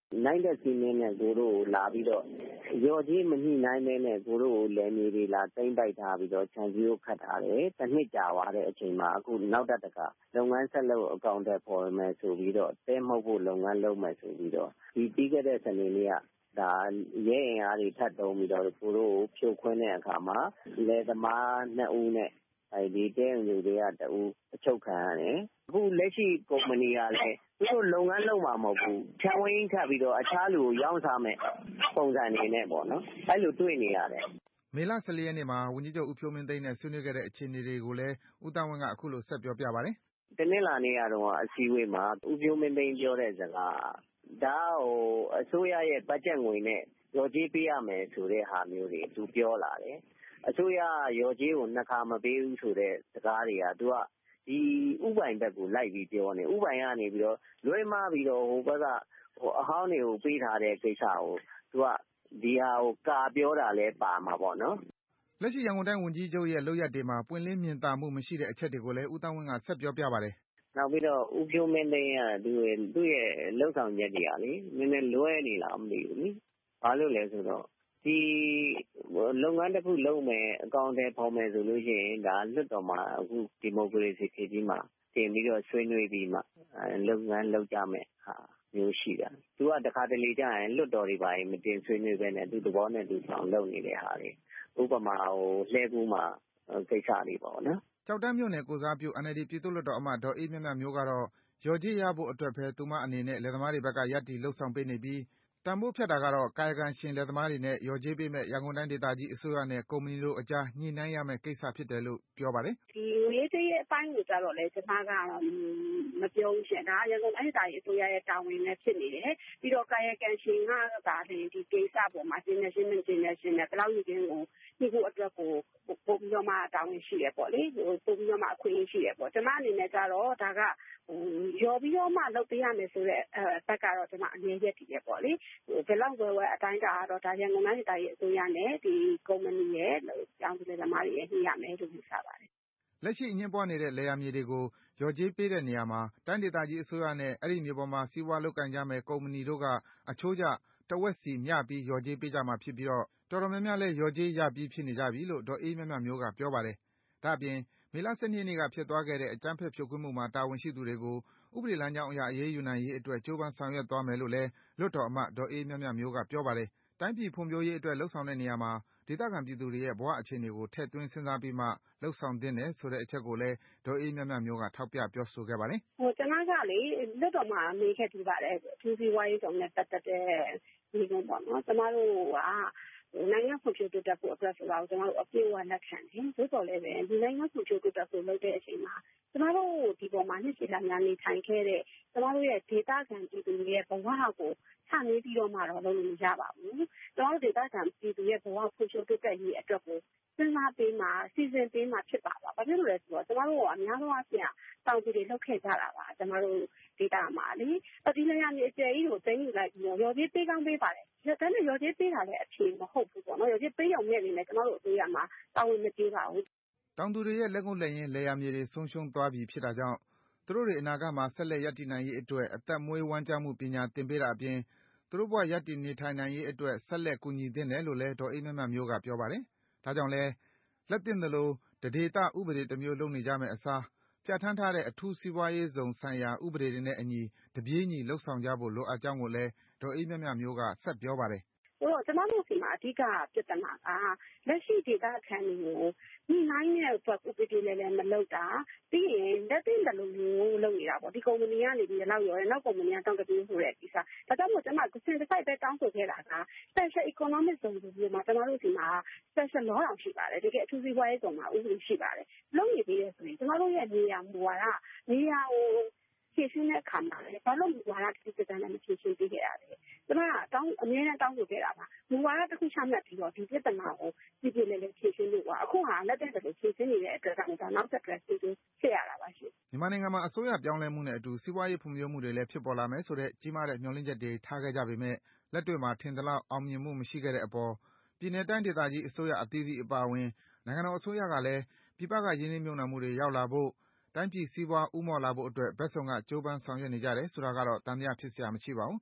နိုင်တဲ့စီးမင်းနဲ့ကိုတို့ကိုလာပြီးတော့ရော်ကြီးမညှိနှိုင်းမဲနဲ့ကိုတို့ကိုလယ်မြေတွေလာသိမ့်ပိုက်ထားပြီးတော့ခြံစည်းကိုခတ်ထားတယ်။တစ်နှစ်ကြာသွားတဲ့အချိန်မှာအခုနောက်တစ်ခါလုပ်ငန်းဆက်လုပ်အကောင့်တွေပေါ်မယ်ဆိုပြီးတော့တဲမှုတ်ဖို့လုပ်ငန်းလုပ်မယ်ဆိုပြီးတော့ဒီပြီးခဲ့တဲ့စနေနေ့ကဒါရဲအင်အားတွေထပ်တုံးပြီးတော့ကိုတို့ကိုဖြိုခွင်းတဲ့အခါမှာလယ်သမားနှစ်ဦးနဲ့အဲဒီတဲရုံတွေကတအူအချုပ်ခံရတယ်။အခုလက်ရှိကုမ္ပဏီကလည်းသူတို့လုပ်ငန်းလုပ်မှာမဟုတ်ဘူး။ခြံဝင်းခတ်ပြီးတော့အခြားလူကိုရောင်းစားမယ်ပုံစံနေနဲ့ပေါ့နော်။အဲလိုတွေ့နေရတယ်။မေလ၁၄ရက်နေ့မှာဝန်ကြီးချုပ်ဦးဖြိုးမင်းသိန်းနဲ့ဆွေးနွေးခဲ့တဲ့အခြေအနေတွေကိုလည်းဦးသန်းဝင်းကအခုလိုဆက်ပြောပြပါတယ်။တနင်္လာနေ့ကတော့အစည်းအဝေးမှာဦးဖြိုးမင်းသိန်းပြောတဲ့စကားဒါဟိုအစိုးရရဲ့ဘတ်ဂျက်ငွေနဲ့ရော်ကြေးပေးရမယ်ဆိုတဲ့ဟာမျိုးတွေသူပြောလာတယ်။အစိုးရရော်ကြေးကိုနှစ်ခါမပေးဘူးဆိုတဲ့စကားတွေကသူကဒီဥပိုင်ဘက်ကိုလိုက်ပြီးပြောနေဥပိုင်ကနေပြီးတော့လွှဲမှားပြီးတော့ဟိုဘက်ကဟိုအဟောင်းတွေကိုပေးထားတဲ့ကိစ္စကိုသူကဒီဟာကိုကာပြောတာလဲပါမှာပေါ့နော်။လက်ရှိရန်ကုန်တိုင်းဝန်ကြီးချုပ်ရဲ့လုပ်ရက်တွေမှာပွင့်လင်းမြင်သာမှုမရှိတဲ့အချက်တွေကိုလည်းဦးသန်းဝင်းကဆက်ပြောပြပါတယ်။နောက်ပြီးတော့ဦးဖြိုးမင်းသိန်းကသူ့ရဲ့သူ့ရဲ့လှုပ်ဆောင်ချက်တွေကလေနည်းနည်းလွဲနေလားမသိဘူးလေ။ဘာလို့လဲဆိုတော့ဒီလုပ်ငန်းတစ်ခုလုပ်မယ်အကောင့်တွေပေါ်မယ်ဆိုလို့ရှိရင်ဒါလွတ်တော်မှာအခုဒီမိုကရေစီခေတ်ကြီးမှာတင်ပြီးတော့ဆွေးနွေးပြီးမှလုပ်ငန်းလုပ်ကြမယ်ဟာမျိုးရှိတာသူကတခါတလေကြာရင်လွတ်တော်တွေပါရင်မတင်ဆွေးနွေးပဲနဲ့သူသဘောနဲ့သူဆောင်လုပ်နေတဲ့ဟာတွေဥပမာဟိုလှဲကူးမှာကိစ္စတွေပေါ့နော်ကြောက်တန်းမြို့နယ်ကိုစားပြု N L D ပြည်သူ့လွှတ်တော်အမတ်ဒေါ်အေးမြမြမျိုးကတော့ရော်ကြီးရဖို့အတွက်ပဲသူမအနေနဲ့လယ်သမားတွေဘက်ကရပ်တည်လှုပ်ဆောင်ပေးနေပြီးတန်ဖိုးဖြတ်တာကတော့ကာယကံရှင်လယ်သမားတွေနဲ့ရော်ကြေးပေးမဲ့ရန်ကုန်တိုင်းဒေသကြီးအစိုးရနဲ့ကုမ္ပဏီတို့အကြားညှိနှိုင်းရမယ့်ကိစ္စဖြစ်တယ်လို့ပြောပါတယ်။ဒီငွေကြေးရဲ့အပိုင်းကိုကြတော့လေကျွန်မကတော့မပြောဘူးရှင်။ဒါရန်ကုန်တိုင်းဒေသကြီးအစိုးရရဲ့တာဝန်နဲ့ဖြစ်နေတယ်။ပြီးတော့ကာယကံရှင်ကဒါဒီကိစ္စပေါ်မှာရှင်းနေရှင်းနေရှင်းနေရှင်းနေဘယ်လောက်ရည်ချင်းကိုဒီကိုအတွက်ကိုပို့ပြီးတော့မှတာဝန်ရှိတယ်ပေါ့လေ။ပို့ပြီးတော့မှအခွင့်အရေးရှိတယ်ပေါ့။ကျွန်မအနေနဲ့ကြတော့ဒါကဟိုရော်ပြီးတော့မှလုပ်ပေးရမယ်ဆိုတဲ့အဲဘက်ကတော့ကျွန်မအငြင်းရက်တည်ရပေါ့လေ။ဘယ်လောက်ဝယ်ဝယ်အတိုင်းတာကတော့ဒါရန်ကုန်တိုင်းဒေသကြီးအစိုးရနဲ့ဒီကုမ္ပဏီရဲ့ကျောင်းသူလယ်သမားတွေရဲ့ညှိရမယ်လို့ယူဆပါတယ်။လက်ရှိအငင်းပွားနေတဲ့လယ်ယာမြေတွေကိုရော်ကြေးပေးတဲ့နေရာမှာတိုင်းဒေသကြီးအစိုးရနဲ့အဲ့ဒီမြေပေါ်မှာစီးပွားလုပ်ကိုင်ကြမဲ့ကုမ္ပဏီတို့ကအချိုးကျတဝက်စီမျှပြီးရော်ကြေးပေးကြမှာဖြစ်ပြီးတော့တော်တော်များများလဲရော်ကြေးရပြီးဖြစ်နေကြပြီလို့ဒေါ်အေးမြမြမျိုးကပြောပါတယ်။ဒါ့အပြင်မေလ၁၂ရက်နေ့ကဖြစ်သွားခဲ့တဲ့အကြမ်းဖက်ဖြိုခွင်းမှုမှာတာဝန်ရှိသူတွေကိုဥပဒေလမ်းကြောင်းအရအရေးယူနိုင်ရေးအတွက်ကြိုးပမ်းဆောင်ရွက်သွားမယ်လို့လည်းလွှတ်တော်အမတ်ဒေါ်အေးမြမြမျိုးကပြောပါတယ်။တိုင်းပြည်ဖွံ့ဖြိုးရေးအတွက်လုပ်ဆောင်တဲ့နေရာမှာဒေသခံပြည်သူတွေရဲ့ဘဝအခြေအနေကိုထည့်သွင်းစဉ်းစားပြီးမှလုပ်ဆောင်သင့်တယ်ဆိုတဲ့အချက်ကိုလည်းဒေါ်အေးမြမြမျိုးကထောက်ပြပြောဆိုခဲ့ပါတယ်။ဟိုကျွန်မကလေလွှတ်တော်မှာမေးခဲ့ပြီးပါတယ်။သူစီဝိုင်းဆောင်နဲ့ပတ်သက်တဲ့ဒီကုန်းပေါ့နော်။ကျွန်မတို့ကနိုင်ငံဖွံ့ဖြိုးတိုးတက်ဖို့အတွက်ဆိုတော့ကျွန်တော်တို့အပြည့်အဝလက်ခံတယ်။သို့တော်လည်းပဲဒီနိုင်ငံဖွံ့ဖြိုးတိုးတက်ဖို့လုပ်တဲ့အချိန်မှာကျွန်တော်တို့ဒီပေါ်မှာနှစ်ရှည်လများနေထိုင်ခဲ့တဲ့ကျွန်တော်တို့ရဲ့ဒေသခံပြည်သူတွေရဲ့ဘဝကိုချနေပြီးတော့မှတော့လုပ်လို့မရပါဘူး။ကျွန်တော်တို့ဒေသခံပြည်သူရဲ့ဘဝဖွံ့ဖြိုးတိုးတက်ရေးအတွက်ကိုစဉ်းစားပေးမှစီစဉ်ပေးမှဖြစ်ပါပါ။ဘာဖြစ်လို့လဲဆိုတော့ကျွန်တော်တို့ကအများဆုံးအဖြစ်တောင်သူတွေလုပ်ခဲ့ကြတာပါကျွန်တော်တို့ဒေသမှာလေ။ဒီနေရာမြေအကျယ်ကြီးကိုသိမ်းယူလိုက်ပြီးတော့ရော်ကြေးပေးကောင်းပေးပါတယ်။ဒါနဲ့ရော်ကြေးပေးတာလည်းအဖြေမဟုတ်ဘူးပေါ့နော်။ရော်ကြေးပေးရုံနဲ့နေနဲ့ကျွန်တော်တို့အစိုးရမှာတာဝန်မကျေးပါဘူး။တောင်သူတွေရဲ့လက်ငုပ်လက်ရင်းလယ်ယာမြေတွေဆုံးရှုံးသွားပြီဖြစ်တာကြောင့်သူတို့တွေအနာဂတ်မှာဆက်လက်ရပ်တည်နိုင်ရေးအတွက်အသက်မွေးဝမ်းကြောင်းမှုပညာသင်ပေးတာအပြင်သူတို့ဘဝရပ်တည်နေထိုင်နိုင်ရေးအတွက်ဆက်လက်ကူညီသင့်တယ်လို့လည်းဒေါ်အေးမြမြမျိုးကပြောပါတယ်။ဒါကြောင့်လည်းလက်သင့်သလိုတဒေသဥပဒေတစ်မျိုးလုပ်နေကြမယ့်အစားပြဋ္ဌာန်းထားတဲ့အထူးစီးပွားရေးဇုံဆိုင်ရာဥပဒေတွေနဲ့အညီတပြေးညီလုပ်ဆောင်ကြဖို့လိုအပ်ကြောင်းကိုလည်းဒေါ်အေးမြမြမျိုးကဆက်ပြောပါတယ်။ဆိုတော့ကျွန်မတို့စီမှာအဓိကပြဿနာကလက်ရှိဒေသခံတွေကိုဒီနိုင်ရဲ့အတွက်ဥပဒေလည်းလည်းမလုပ်တာပြီးရင်လက်သိတယ်လို့မျိုးလုပ်နေတာပေါ့ဒီကုမ္ပဏီကနေပြီးလောက်ရောနောက်ကုမ္ပဏီကတောင်းတပြီးဆိုတဲ့ကိစ္စဒါကြောင့်မို့ကျွန်မကစင်တစ်ဆိုင်ပဲတောင်းဆိုခဲ့တာက Special Economic Zone ဆိုပြီးမှကျွန်တော်တို့စီမှာ Special Law တောင်ရှိပါတယ်တကယ်အထူးစီးပွားရေးဇုံမှာဥပဒေရှိပါတယ်လုပ်နေပြီးရဆိုရင်ကျွန်တော်တို့ရဲ့နေရာမူဝါဒနေရာကိုဖြည့်ရှင်းတဲ့အခါမှာလည်းဘာလို့မူဝါဒတစ်ခုတစ်တန်းနဲ့မဖြည့်ရှင်းပေးခဲ့ရလဲကျွန်မကတောင်းအမြဲတမ်းတောင်းဆိုခဲ့တာပါမူဝါဒတစ်ခုချမှတ်ပြီးတော့ဒီပြဿနာကိုပြည်ပြည်လေးလေးဖြည့်ရှင်းလို့ပါအခုဟာလက်တဲ့တလို့ဖြည့်ရှင်းနေတဲ့အတွက်ကြောင့်ဒါနောက်ဆက်တွဲဖြည့်ရှင်းဖြစ်ရတာပါရှင်မြန်မာနိုင်ငံမှာအစိုးရပြောင်းလဲမှုနဲ့အတူစီးပွားရေးဖွံ့ဖြိုးမှုတွေလည်းဖြစ်ပေါ်လာမယ်ဆိုတဲ့ကြီးမားတဲ့မျှော်လင့်ချက်တွေထားခဲ့ကြပေမဲ့လက်တွေ့မှာထင်သလောက်အောင်မြင်မှုမရှိခဲ့တဲ့အပေါ်ပြည်내တိုင်းဒေသကြီးအစိုးရအသီးသီးအပါအဝင်နိုင်ငံတော်အစိုးရကလည်းပြည်ပကရင်းနှီးမြှုပ်နှံမှုတွေရောက်လာဖို့တိုင်းပြည်စီးပွားဦးမော့လာဖို့အတွက်ဘက်စုံကကြိုးပမ်းဆောင်ရွက်နေကြတယ်ဆိုတာကတော့သံသယဖြစ်စရာမရှိပါဘူး။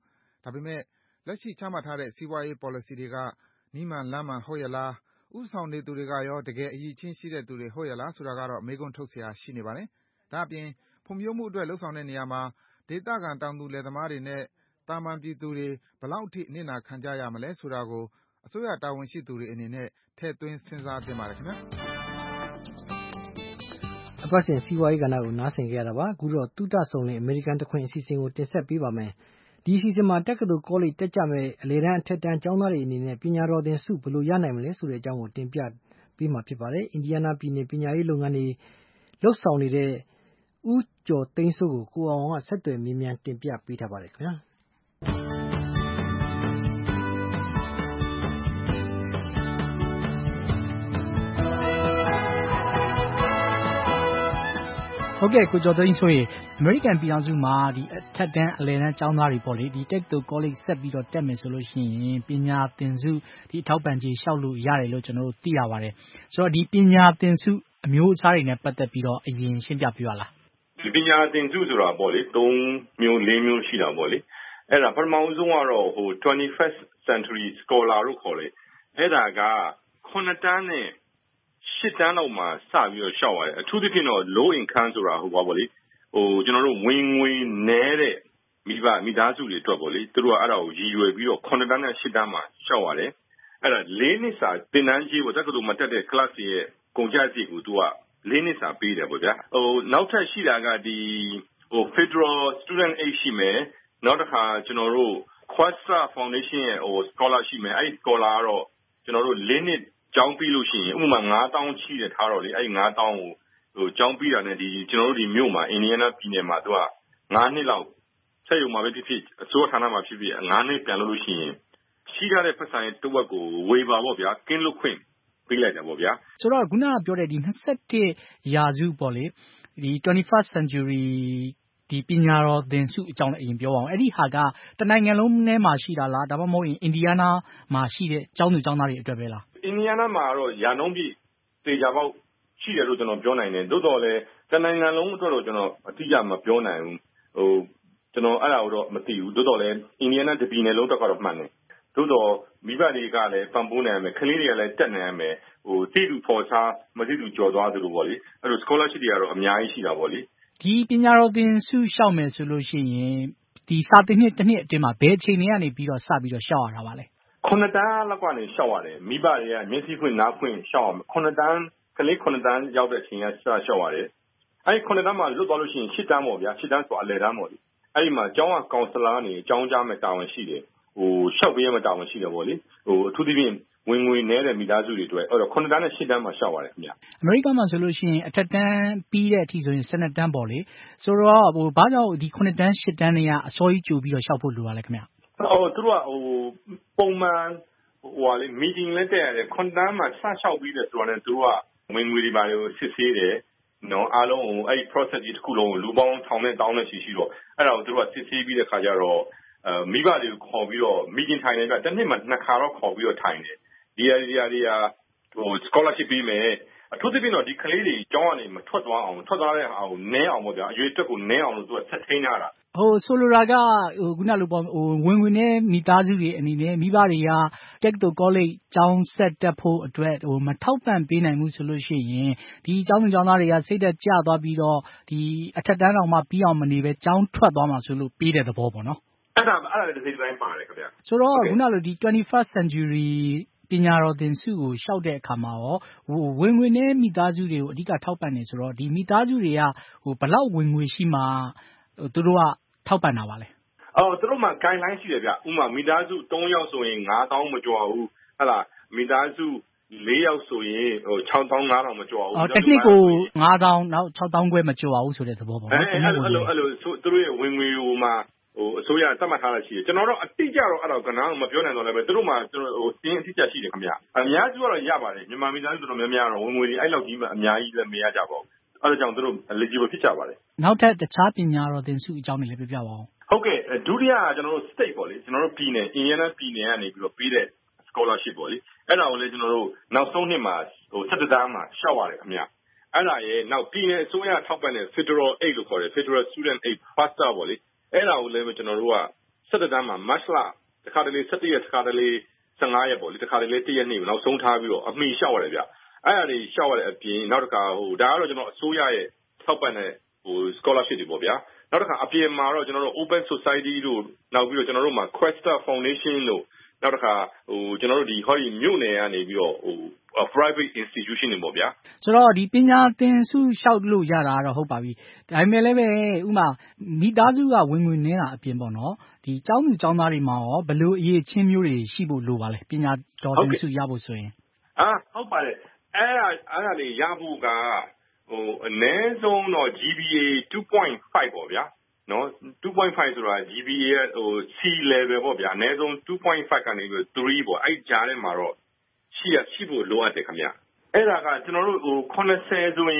ဒါပေမဲ့လက်ရှိချမှတ်ထားတဲ့စီးပွားရေး policy တွေကနီးမှန်လမ်းမှန်ဟုတ်ရဲ့လား၊ဦးဆောင်နေသူတွေကရောတကယ်အရည်အချင်းရှိတဲ့သူတွေဟုတ်ရဲ့လားဆိုတာကတော့မေးခွန်းထုတ်စရာရှိနေပါတယ်။ဒါ့အပြင်ဖွံ့ဖြိုးမှုအတွက်လုပ်ဆောင်တဲ့နေရာမှာဒေသခံတောင်သူလယ်သမားတွေနဲ့သာမန်ပြည်သူတွေဘယ်လောက်အထိအနစ်နာခံကြရမလဲဆိုတာကိုအစိုးရတာဝန်ရှိသူတွေအနေနဲ့ထည့်သွင်းစဉ်းစားသင့်ပါတယ်ခင်ဗျာ။အပတ်စဉ်စီးပွားရေးကဏ္ဍကိုနားဆင်ကြရတာပါ။အခုတော့သုတဆုံလင်အမေရိကန်တခွင်အစီအစဉ်ကိုတင်ဆက်ပေးပါမယ်။ဒီအစီအစဉ်မှာတက္ကသိုလ်ကောလိပ်တက်ကြမဲ့အလယ်တန်းအထက်တန်းကျောင်းသားတွေအနေနဲ့ပညာတော်သင်ဆုဘယ်လိုရနိုင်မလဲဆိုတဲ့အကြောင်းကိုတင်ပြပေးမှာဖြစ်ပါတယ်။အင်ဒီယားနားပြည်နယ်ပညာရေးလုပ်ငန်းတွေလှုပ်ဆောင်နေတဲ့ဦးကျော်သိန်းစိုးကိုကိုအောင်အောင်ကဆက်သွယ်မေးမြန်းတင်ပြပေးထားပါတယ်ခင်ဗျာ။ဟုတ်ကဲ့ကိုကျော်သိန်းဆိုရင်အမေရိကန်ပြည်ထောင်စုမှာဒီအထက်တန်းအလယ်တန်းကျောင်းသားတွေပေါ့လေဒီတက္ကသိုလ်ကောလိပ်ဆက်ပြီးတော့တက်မယ်ဆိုလို့ရှိရင်ပညာသင်စုဒီအထောက်ပံ့ကြေးလျှောက်လို့ရတယ်လို့ကျွန်တော်တို့သိရပါတယ်ဆိုတော့ဒီပညာသင်စုအမျိုးအစားတွေနဲ့ပတ်သက်ပြီးတော့အရင်ရှင်းပြပြပါလားဒီပညာသင်စုဆိုတာပေါ့လေသုံးမျိုးလေးမျိုးရှိတာပေါ့လေအဲ့ဒါပထမဆုံးကတော့ဟို twenty-first century scholar လို့ခေါ်လေအဲ့ဒါကခုနှစ်တန်းနဲ့ရှစ်တန်းလောက်မှာစပြီးတော့ရှောက်ရတယ်အထူးသဖြင့်တော့ low income ဆိုတာဟိုပါပေါ့လေဟိုကျွန်တော်တို့ဝင်ငွေနည်းတဲ့မိဘမိသားစုတွေအတွက်ပေါ့လေသူတို့ကအဲ့ဒါကိုရည်ရွယ်ပြီးတော့ခုနှစ်တန်းနဲ့ရှစ်တန်းမှာရှောက်ရတယ်အဲ့ဒါလေးနှစ်စာသင်တန်းကြီးကိုတက္ကသိုလ်မှာတက်တဲ့ class ရဲ့ကုန်ကျစရိတ်ကိုသူကလေးနှစ်စာပေးတယ်ပေါ့ဗျာဟိုနောက်ထပ်ရှိတာကဒီဟို Federal Student Aid ရှိမယ်နောက်တစ်ခါကျွန်တော်တို့ Quasar Foundation ရဲ့ဟို scholar ရှိမယ်အဲ့ဒီ scholar ကတော့ကျွန်တော်တို့လေးနှစ်ကျောင်းပြီးလို့ရှိရင်ဥပမာnine thousandရှိတယ်ထားတော့လေအဲ့nine thousandကိုဟိုကျောင်းပြီးတာနဲ့ဒီကျွန်တော်တို့ဒီမြို့မှာအင်ဒီယားနားပြည်နယ်မှာသူကnineနှစ်လောက်ဆက်ရုံမှာပဲဖြစ်ဖြစ်အစိုးရဌာနမှာဖြစ်ဖြစ်nineနှစ်ပြန်လို့လို့ရှိရင်ရှိရတဲ့ပတ်စံရဲ့တဝက်ကိုဝေပါပေါ့ဗျာကင်းလွတ်ခွင့်ပေးလိုက်တာပေါ့ဗျာဆိုတော့ခုနကပြောတဲ့ဒီtwenty-firstရာစုပေါ့လေဒီtwenty-first centuryဒီပညာတော်သင်စုအကြောင်းလည်းအရင်ပြောအောင်အဲ့ဒီဟာကတနိုင်ငံလုံးထဲမှာရှိတာလားဒါမှမဟုတ်ရင်အင်ဒီယားနားမှာရှိတဲ့ကျောင်းသူကျောင်းသားတွေအတွက်ပဲလားအင်ဒီယားနားမှာတော့ရာနှုန်းပြည့်သေချာပေါက်ရှိတယ်လို့ကျွန်တော်ပြောနိုင်တယ်သို့တော်လည်းတနိုင်ငံလုံးအတွက်တော့ကျွန်တော်အတိအကျမပြောနိုင်ဘူးဟိုကျွန်တော်အဲ့ဒါကိုတော့မသိဘူးသို့တော်လည်းအင်ဒီယားနားပြည်နယ်လုံးတက်ကတော့မှန်တယ်သို့တော်မိဘတွေကလည်းပံ့ပိုးနိုင်ရမယ်ကလေးတွေကလည်းတက်နိုင်ရမယ်ဟိုတိတူဖော်စားမတိတူကြော်သွားသလိုပေါ့လေအဲ့လို scholarship တွေကတော့အများကြီးရှိတာပေါ့လေဒီပညာတော်သင်ဆုလျှောက်မယ်ဆိုလို့ရှိရင်ဒီစာသင်နှစ်တစ်နှစ်အတွင်းမှာဘယ်အချိန်တွေကနေပြီးတော့စပြီးတော့လျှောက်ရတာပါလဲခုနှစ်တန်းလောက်ကနေလျှောက်ရတယ်မိဘတွေကမျက်စိဖွင့်နားဖွင့်လျှောက်အောင်ခုနှစ်တန်းကလေးခုနှစ်တန်းရောက်တဲ့အချိန်ကစလျှောက်ရတယ်အဲဒီခုနှစ်တန်းမှာလွတ်သွားလို့ရှိရင်ရှစ်တန်းပေါ့ဗျာရှစ်တန်းဆိုအလယ်တန်းပေါ့လေအဲဒီမှာကျောင်းကကောင်ဆလာကနေအကြောင်းကြားမဲ့တာဝန်ရှိတယ်ဟိုလျှောက်ပေးရမဲ့တာဝန်ရှိတယ်ပေါ့လေဟိုအထူးသဖြင့်ဝင်ငွေနည်းတဲ့မိသားစုတွေအတွက်အဲ့တော့ခုနှစ်တန်းနဲ့ရှစ်တန်းမှာရှောက်ရတယ်ခင်ဗျအမေရိကန်မှာဆိုလို့ရှိရင်အထက်တန်းပြီးတဲ့အထိဆိုရင်twelveတန်းပေါ့လေဆိုတော့ဟိုဘာကြောင့်ဒီခုနှစ်တန်းရှစ်တန်းတွေကအစောကြီးကြိုပြီးတော့ရှောက်ဖို့လိုရလဲခင်ဗျဟိုသူတို့ကဟိုပုံမှန်ဟိုဟာလေ meeting လက်တက်ရတယ်ခုနှစ်တန်းမှာစလျှောက်ပြီးတယ်ဆိုတော့လည်းသူတို့ကဝင်ငွေတွေပါလို့စစ်ဆေးတယ်နော်အားလုံးဟိုအဲ့ဒီ process ကြီးတစ်ခုလုံးကိုလူပေါင်းထောင်နဲ့တောင်းနဲ့ရှိရှိတော့အဲ့ဒါကိုသူတို့ကစစ်ဆေးပြီးတဲ့ခါကျတော့အဲမိဘတွေကိုခေါ်ပြီးတော့ meeting ထိုင်တယ်ကတစ်နှစ်မှာနှစ်ခါတော့ခေါ်ပြီးတော့ထိုင်တယ်ဒီအရာဒီအရာဟို scholarship ပေးမယ်အထူးသဖြင့်တော့ဒီကလေးတွေကျောင်းကနေမထွက်သွားအောင်ထွက်သွားတဲ့အောင်နည်းအောင်ပေါ့ဗျာအရွေးတက်ကိုနည်းအောင်လို့သူကဆက်ထိန်းထားတာဟိုဆိုလိုတာကဟိုခုနလိုပေါ့ဟိုဝင်ဝင်နဲ့မိသားစုတွေအနေနဲ့မိဘတွေကတက္ကသိုလ်ကောလိပ်ကျောင်းဆက်တက်ဖို့အတွက်ဟိုမထောက်ပံ့ပေးနိုင်ဘူးဆိုလို့ရှိရင်ဒီကျောင်းသူကျောင်းသားတွေကစိတ်သက်ကြသွားပြီးတော့ဒီအထက်တန်းတော်မှပြီးအောင်မနေပဲကျောင်းထွက်သွားမှာဆိုလို့ပေးတဲ့သဘောပေါ့နော်အဲ့ဒါအဲ့ဒါလည်းဒီဇိုင်းပါတယ်ခင်ဗျာဆိုတော့ခုနလိုဒီtwenty-first centuryပညာတော်သင်ဆုကိုလျှောက်တဲ့အခါမှာရောဟိုဝင်ငွေနဲ့မိသားစုတွေကိုအဓိကထောက်ပံ့နေဆိုတော့ဒီမိသားစုတွေကဟိုဘလောက်ဝင်ငွေရှိမှဟိုသူတို့ကထောက်ပံ့တာပါလဲအော်သူတို့မှာ guideline ရှိတယ်ဗျဥပမာမိသားစုthreeယောက်ဆိုရင်five thousandမကျော်ဘူးဟုတ်လားမိသားစုfourယောက်ဆိုရင်ဟိုsix thousand five hundredမကျော်ဘူးအော်တစ်နှစ်ကိုfive thousandနောက်six thousand five hundredမကျော်ဘူးဆိုတဲ့သဘောပေါ့နော်အဲ့လိုအဲ့လိုအဲ့လိုသူတို့ရဲ့ဝင်ငွေဟိုမှာဟိုအစိုးရသတ်မှတ်ထားတာရှိတယ်ကျွန်တော်တို့အတိအကျတော့အဲ့တော့ကဏ္ဍကိုမပြောနိုင်တော့လည်းပဲသူတို့မှာကျွန်တော်ဟိုတင်းအတိအကျရှိတယ်ခင်ဗျအများစုကတော့ရပါတယ်မြန်မာမိသားစုတော်တော်များများတော့ဝင်ငွေတွေအဲ့လောက်ကြီးမှအများကြီးလည်းမရကြပါဘူးအဲ့ဒါကြောင့်သူတို့ eligible ဖြစ်ကြပါတယ်နောက်ထပ်တခြားပညာတော်သင်ဆုအကြောင်းတွေလည်းပြောပြပါဦးဟုတ်ကဲ့ဒုတိယကကျွန်တော်တို့ state ပေါ့လေကျွန်တော်တို့ပြည်နယ်အင်ဒီယားနားပြည်နယ်ကနေပြီးတော့ပေးတဲ့ scholarship ပေါ့လေအဲ့ဒါကိုလည်းကျွန်တော်တို့နောက်ဆုံးနှစ်မှာဟိုtwelveတန်းမှာရှောက်ရတယ်ခင်ဗျအဲ့ဒါရဲ့နောက်ပြည်နယ်အစိုးရထောက်ပံ့တဲ့ Federal Aid လို့ခေါ်တယ် Federal Student Aid FAFSA ပေါ့လေအဲ့ဒါကိုလည်းကျွန်တော်တို့ကဆက်တတန်းမှာမတ်လတခါတလေ၁၁ရက်တခါတလေ၁၅ရက်ပေါ့လေတခါတလေ၁ရက်နေ့နောက်ဆုံးထားပြီးတော့အမိလျှောက်ရတယ်ဗျအဲ့ဒါတွေလျှောက်ရတဲ့အပြင်နောက်တစ်ခါဟိုဒါကတော့ကျွန်တော်အစိုးရရဲ့ထောက်ပံ့တဲ့ဟို scholarship တွေပေါ့ဗျာနောက်တစ်ခါအပြင်မှာတော့ကျွန်တော်တို့ Open Society တို့နောက်ပြီးတော့ကျွန်တော်တို့မှာ Questa Foundation တို့နောက်တစ်ခါဟိုကျွန်တော်တို့ဒီဟောဒီမြို့နယ်ကနေပြီးတော့ဟို private institution တွေပေါ့ဗျာဆိုတော့ဒီပညာသင်ဆုလျှောက်လို့ရတာတော့ဟုတ်ပါပြီဒါပေမဲ့လည်းပဲဥမာမိသားစုကဝင်ငွေနေတာအပြင်ပေါ့နော်ဒီကျောင်းသူကျောင်းသားတွေမှာရောဘယ်လိုအရေးချင်းမျိုးတွေရှိဖို့လိုပါလဲပညာတော်သင်ဆုရဖို့ဆိုရင်အာဟုတ်ပါတယ်အဲ့ဒါအဲ့ဒါလေးရဖို့ကဟိုအနည်းဆုံးတော့ G B A two point five ပေါ့ဗျာနော် two point five ဆိုတာ G B A ရဲ့ဟို C level ပေါ့ဗျာအနည်းဆုံး two point five ကနေပြီးthree ပေါ့အဲ့ကြားထဲမှာတော့ရှိရရှိဖို့လိုအပ်တယ်ခင်ဗျအဲ့ဒါကကျွန်တော်တို့ဟိုeightyဆိုရင်ဟို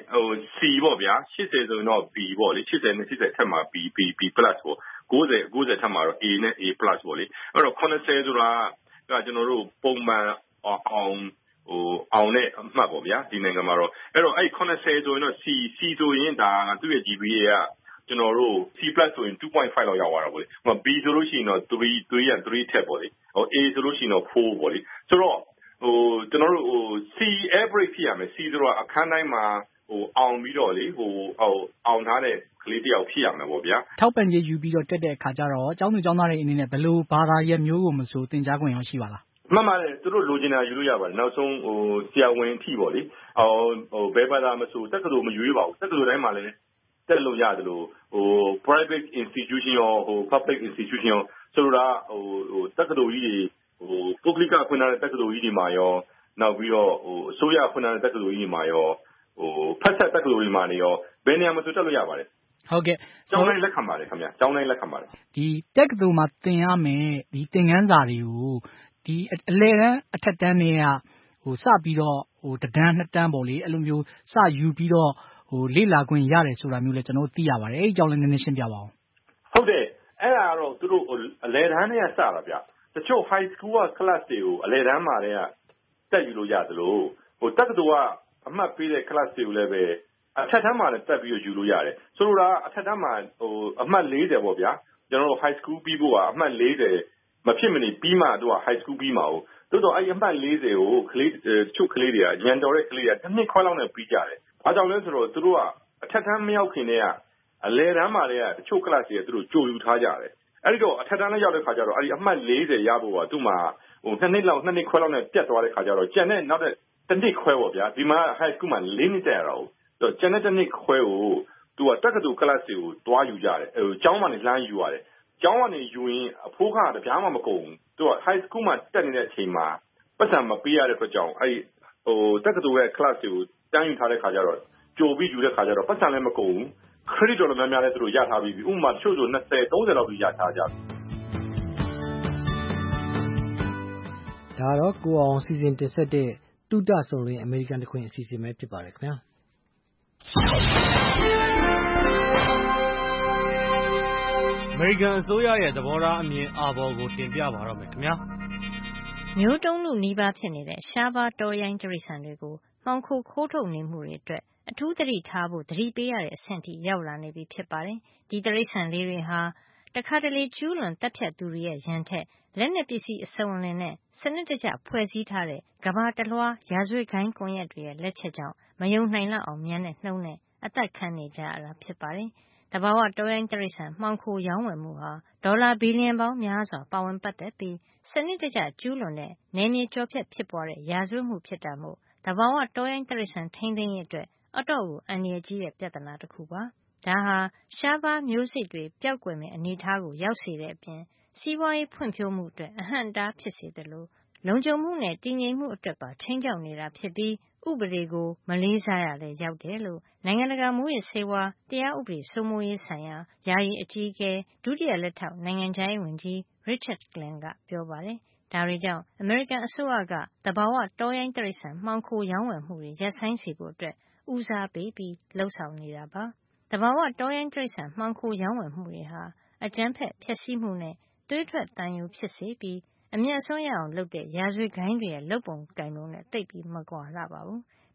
C ပေါ့ဗျာeightyဆိုရင်တော့ B ပေါ့လေeightyနဲ့eightyထက်မှာ B B B+ ပေါ့ninety ninetyထက်မှာတော့ A နဲ့ A+ ပေါ့လေအဲ့တော့eightyဆိုတာကကျွန်တော်တို့ပုံမှန်အောင်ဟိုအောင်နဲ့အမှတ်ပေါ့ဗျာဒီနိုင်ငံမှာတော့အဲ့တော့အဲ့eightyဆိုရင်တော့ C C ဆိုရင်ဒါကသူ့ရဲ့ G B A ကကျွန်တော်တို့ C+ ဆိုရင်two point five လောက်ရောက်သွားတာပေါ့လေဟို B ဆိုလို့ရှိရင်တော့three three ရthreeထက်ပေါ့လေဟို A ဆိုလို့ရှိရင်တော့fourပေါ့လေဆိုတော့ဟိုကျွန်တော်တို့ဟို C average ဖြစ်ရမယ် C ဆိုတော့အခန်းတိုင်းမှာဟိုအောင်ပြီးတော့လေဟိုအောင်ထားတဲ့ကလေးတယောက်ဖြစ်ရမယ်ပေါ့ဗျာထောက်ပံ့ရေးယူပြီးတော့တက်တဲ့အခါကျတော့ကျောင်းသူကျောင်းသားတွေအနေနဲ့ဘယ်လိုဘာသာရပ်မျိုးကိုမဆိုသင်ကြားခွင့်ရရှိပါလားမှန်ပါတယ်သူတို့လိုချင်တာယူလို့ရပါတယ်နောက်ဆုံးဟိုဆရာဝန်အထိပေါ့လေဟိုဟိုဘယ်ဘာသာမဆိုတက္ကသိုလ်မရွေးပါဘူးတက္ကသိုလ်တိုင်းမှာလည်းတက်လို့ရတယ်လို့ဟို private institution ရောဟို public institution ရောဆိုလိုတာဟိုဟိုတက္ကသိုလ်ကြီးတွေဟိုပုဂ္ဂလိကဖွင့်ထားတဲ့တက္ကသိုလ်ကြီးတွေမှာရောနောက်ပြီးတော့ဟိုအစိုးရဖွင့်ထားတဲ့တက္ကသိုလ်ကြီးတွေမှာရောဟိုဖက်ဆက်တက္ကသိုလ်တွေမှာနေရောဘယ်နေရာမှာဆိုတက်လို့ရပါတယ်ဟုတ်ကဲ့ကျောင်းတိုင်းလက်ခံပါတယ်ခင်ဗျာကျောင်းတိုင်းလက်ခံပါတယ်ဒီတက္ကသိုလ်မှာသင်ရမယ်ဒီသင်ခန်းစာတွေကိုဒီအလယ်တန်းအထက်တန်းတွေကဟိုစပြီးတော့ဟိုတဒန်းနှစ်တန်းပေါ့လေအဲ့လိုမျိုးစယူပြီးတော့ဟိုလေ့လာခွင့်ရတယ်ဆိုတာမျိုးလဲကျွန်တော်သိရပါတယ်အဲ့ဒီအကြောင်းလည်းနည်းနည်းရှင်းပြပါဦးဟုတ်တယ်အဲ့ဒါကတော့သူတို့အလယ်တန်းတွေကစတာဗျတချို့ high school က class တွေကိုအလယ်တန်းမှာတည်းကတက်ယူလို့ရသလိုဟိုတက္ကသိုလ်ကအမှတ်ပေးတဲ့ class တွေကိုလည်းပဲအထက်တန်းမှာလည်းတက်ပြီးယူလို့ရတယ်ဆိုလိုတာအထက်တန်းမှာဟိုအမှတ်fortyပေါ့ဗျာကျွန်တော်တို့ high school ပြီးဖို့ကအမှတ်fortyမဖြစ်မနေပြီးမှသူက high school ပြီးမှာ哦တိုးတော့အဲ့အမှတ်fortyကိုကလေးတချို့ကလေးတွေကညံတော်တဲ့ကလေးတွေကတစ်နှစ်ခွဲလောက်နဲ့ပြီးကြတယ်ဘာကြောင့်လဲဆိုတော့သူတို့ကအထက်တန်းမရောက်ခင်တည်းကအလယ်တန်းမှာတည်းကတချို့ class တွေသူတို့ကြိုယူထားကြတယ်အဲ့ဒီတော့အထက်တန်းလည်းရောက်တဲ့ခါကျတော့အဲ့ဒီအမှတ်fortyရဖို့ကသူ့မှာဟိုနှစ်နှစ်လောက်နှစ်နှစ်ခွဲလောက်နဲ့ပြတ်သွားတဲ့ခါကျတော့ကျန်တဲ့နောက်တဲ့တစ်နှစ်ခွဲပေါ့ဗျာဒီမှာ high school မှာfourနှစ်တက်ရတာ哦တော့ကျန်တဲ့တစ်နှစ်ခွဲကိုသူကတက္ကသိုလ် class တွေကိုတွားယူကြတယ်ဟိုကျောင်းကနေလှမ်းယူရတယ်ကျောင်းကနေယူရင်အဖိုးကတပြားမှမကုန်ဘူးသူက high school မှာတက်နေတဲ့အချိန်မှာပတ်စံမပေးရတဲ့အတွက်ကြောင့်အဲ့ဟိုတက္ကသိုလ်ရဲ့ class တွေကိုတန်းယူထားတဲ့ခါကျတော့ကြိုပြီးယူတဲ့ခါကျတော့ပတ်စံလည်းမကုန်ဘူး credit တော်တော်များများလည်းသူတို့ရထားပြီးပြီဥပမာတချို့ဆိုtwenty thirtyလောက်ပြီးရထားကြပြီဒါတော့ကိုအောင်စီစဉ်တင်ဆက်တဲ့တုဒဆုံလင်းအမေရိကန်တခွင်အစီအစဉ်ပဲဖြစ်ပါတယ်ခင်ဗျာအမေရိကန်အစိုးရရဲ့သဘောထားအမြင်အာဘော်ကိုတင်ပြပါတော့မယ်ခင်ဗျာမျိုးတုံးလူနီးပါးဖြစ်နေတဲ့ရှားပါးတောရိုင်းတိရစ္ဆာန်တွေကိုမှောင်ခိုခိုးထုတ်နေမှုတွေအတွက်အထူးသတိထားဖို့သတိပေးရတဲ့အဆင့်ထိရောက်လာနေပြီဖြစ်ပါတယ်ဒီတိရစ္ဆာန်လေးတွေဟာတခါတလေကျူးလွန်တပ်ဖြတ်သူတွေရဲ့ရန်ထက်လက်နက်ပစ္စည်းအစုံအလင်နဲ့စနစ်တကျဖွဲ့စည်းထားတဲ့ကမ္ဘာတလွှားရာဇဝတ်ဂိုဏ်းကွန်ရက်တွေရဲ့လက်ချက်ကြောင့်မယုံနိုင်လောက်အောင်မြန်တဲ့နှုန်းနဲ့အသက်ခံနေကြရတာဖြစ်ပါတယ်။တဘာဝတောရိုင်းတိရစ္ဆာန်မှောင်ခိုရောင်းဝယ်မှုဟာဒေါ်လာဘီလီယံပေါင်းများစွာပါဝင်ပတ်သက်ပြီးစနစ်တကျကျူးလွန်တဲ့နယ်မြေကျော်ဖြတ်ဖြစ်ပွားတဲ့ရာဇဝတ်မှုဖြစ်တာမို့တဘာဝတောရိုင်းတိရစ္ဆာန်ထိန်းသိမ်းရေးအတွက်အတော့ကိုအန္တရာယ်ကြီးတဲ့ပြဿနာတစ်ခုပါ။ဒါဟာရှားပါးမျိုးစိတ်တွေပျောက်ကွယ်မဲ့အနေအထားကိုရောက်စေတဲ့အပြင်စီးပွားရေးဖွံ့ဖြိုးမှုအတွက်အဟန့်အတားဖြစ်စေတယ်လို့လုံခြုံမှုနဲ့တည်ငြိမ်မှုအတွက်ပါချိန်ကြောက်နေတာဖြစ်ပြီးဥပဒေကိုမလေးစားရလဲရောက်တယ်လို့နိုင်ငံတကာမူရစ်ဆေးဝါးတရားဥပဒေစိုးမိုးရေးဆိုင်ရာယာယီအကြီးအကဲဒုတိယလက်ထောက်နိုင်ငံခြားရေးဝန်ကြီး Richard Glenn ကပြောပါတယ်။ဒါတွေကြောင့်အမေရိကန်အစိုးရကတဘာဝတောရိုင်းတိရစ္ဆာန်မှောင်ခိုရောင်းဝယ်မှုတွေရပ်ဆိုင်းစေဖို့အတွက်ဦးစားပေးပြီးလှုံ့ဆော်နေတာပါ။တဘာဝတောရိုင်းတိရစ္ဆာန်မှောင်ခိုရောင်းဝယ်မှုတွေဟာအကြမ်းဖက်ဖျက်ဆီးမှုနဲ့သွေးထွက်သံယိုဖြစ်စေပြီးအမြတ်အစွန်းရအောင်လုပ်တဲ့ရာဇဝတ်ဂိုဏ်းတွေရဲ့လုပ်ပုံကိုင်ပုံနဲ့သိပ်ပြီးမကွာလှပါဘူး။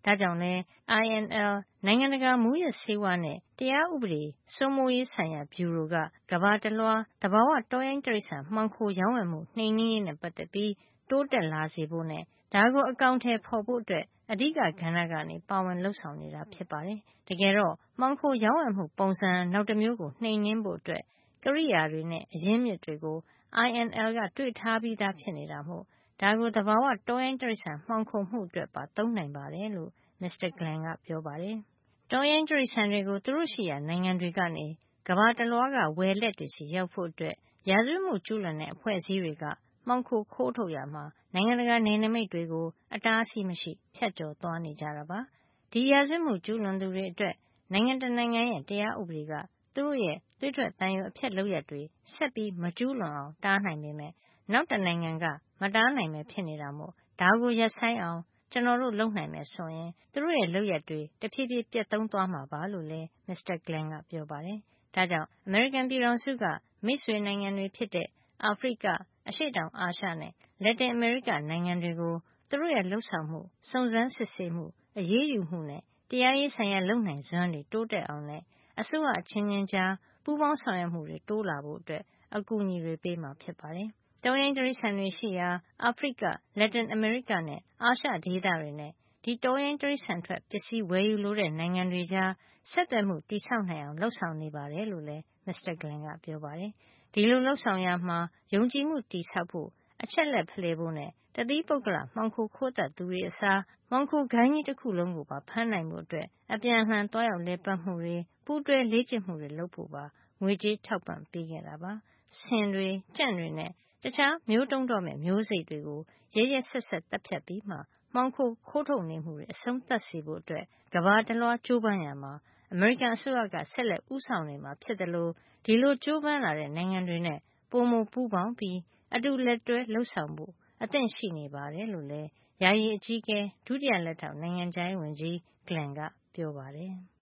ဒါကြောင့်လဲ I N L နိုင်ငံတကာမူးယစ်ဆေးဝါးနဲ့တရားဥပဒေစိုးမိုးရေးဆိုင်ရာဗျူရိုကကမ္ဘာတလွှားသဘာဝတောရိုင်းတိရစ္ဆာန်မှောင်ခိုရောင်းဝယ်မှုနှိမ်နင်းရေးနဲ့ပတ်သက်ပြီးတိုးတက်လာစေဖို့နဲ့ဒါကိုအကောင်အထည်ဖော်ဖို့အတွက်အဓိကကဏ္ဍကနေပါဝင်လှုပ်ဆောင်နေတာဖြစ်ပါတယ်။တကယ်တော့မှောင်ခိုရောင်းဝယ်မှုပုံစံနောက်တစ်မျိုးကိုနှိမ်နင်းဖို့အတွက်ကိရိယာတွေနဲ့အရင်းမြစ်တွေကို I N L ကတွေ့ထားပြီးသားဖြစ်နေတာမို့ဒါကိုသဘာဝတောရိုင်းတိရစ္ဆာန်မှောင်ခိုမှုအတွက်ပါသုံးနိုင်ပါတယ်လို့ မစ္စတာ Glenn ကပြောပါတယ်။တောရိုင်းတိရစ္ဆာန်တွေကိုသူတို့ရှိရာနိုင်ငံတွေကနေကမ္ဘာတလွှားကဝယ်လက်တွေစီရောက်ဖို့အတွက်ရာဇဝတ်မှုကျူးလွန်တဲ့အဖွဲ့အစည်းတွေကမှောင်ခိုခိုးထုတ်ရမှာနိုင်ငံတကာနယ်နိမိတ်တွေကိုအတားအဆီးမရှိဖြတ်ကျော်သွားနေကြတာပါ။ဒီရာဇဝတ်မှုကျူးလွန်သူတွေအတွက်နိုင်ငံတနိုင်ငံရဲ့တရားဥပဒေကသူတို့ရဲ့သွေးထွက်သံယိုအဖျက်လုပ်ရက်တွေဆက်ပြီးမကျူးလွန်အောင်တားနိုင်ပေမဲ့နောက်တနိုင်ငံကမတားနိုင်ပဲဖြစ်နေတာမို့ဒါကိုရပ်ဆိုင်းအောင်ကျွန်တော်တို့လုပ်နိုင်မယ်ဆိုရင်သူတို့ရဲ့လုပ်ရက်တွေတဖြည်းဖြည်းပြတ်သုံးသွားမှာပါလို့လည်းမစ္စတာ Glenn ကပြောပါတယ်။ဒါကြောင့်အမေရိကန်ပြည်ထောင်စုကမိတ်ဆွေနိုင်ငံတွေဖြစ်တဲ့အာဖရိကအရှေ့တောင်အာရှနဲ့လက်တင်အမေရိကနိုင်ငံတွေကိုသူတို့ရဲ့လှုပ်ဆောင်မှုစုံစမ်းစစ်ဆေးမှုအရေးယူမှုနဲ့တရားရေးဆိုင်ရာလုပ်နိုင်စွမ်းတွေတိုးတက်အောင်နဲ့အစိုးရအချင်းချင်းကြားပူးပေါင်းဆောင်ရွက်မှုတွေတိုးလာဖို့အတွက်အကူအညီတွေပေးမှာဖြစ်ပါတယ်။တောရိုင်းတိရစ္ဆာန်တွေရှိရာအာဖရိကလက်တင်အမေရိကနဲ့အာရှဒေသတွေနဲ့ဒီတောရိုင်းတိရစ္ဆာန်ထွက်ပစ္စည်းဝယ်ယူလိုတဲ့နိုင်ငံတွေကြားဆက်သွယ်မှုတည်ဆောက်နိုင်အောင်လှုပ်ဆောင်နေပါတယ်လို့လည်းမစ္စတာ Glenn ကပြောပါတယ်။ဒီလိုလှုပ်ဆောင်ရမှာယုံကြည်မှုတည်ဆောက်ဖို့အချက်လက်ဖလှယ်ဖို့နဲ့တသီးပုဂ္ဂလမှောင်ခိုခိုးတတ်သူတွေအစားမှောင်ခိုဂိုဏ်းကြီးတစ်ခုလုံးကိုပါဖမ်းနိုင်ဖို့အတွက်အပြန်အလှန်တွားရောက်လဲပတ်မှုတွေပူးတွဲလေ့ကျင့်မှုတွေလုပ်ဖို့ပါငွေကြေးထောက်ပံ့ပေးခဲ့တာပါ။ဆင်တွေကြံ့တွေနဲ့တခြားမျိုးတုံးတော့မဲ့မျိုးစိတ်တွေကိုရဲရဲဆက်ဆက်တပ်ဖြတ်ပြီးမှမှောင်ခိုခိုးထုတ်နေမှုတွေအဆုံးသတ်စေဖို့အတွက်ကမ္ဘာတလွှားကြိုးပမ်းရမှာအမေရိကန်အစိုးရကဆက်လက်ဦးဆောင်နေမှာဖြစ်တယ်လို့ဒီလိုကြိုးပမ်းလာတဲ့နိုင်ငံတွေနဲ့ပိုမိုပူးပေါင်းပြီးအတူလက်တွဲလှုပ်ဆောင်ဖို့အသင့်ရှိနေပါတယ်လို့လည်းယာယီအကြီးအကဲဒုတိယလက်ထောက်နိုင်ငံခြားရေးဝန်ကြီး Glenn ကပြောပါတယ်။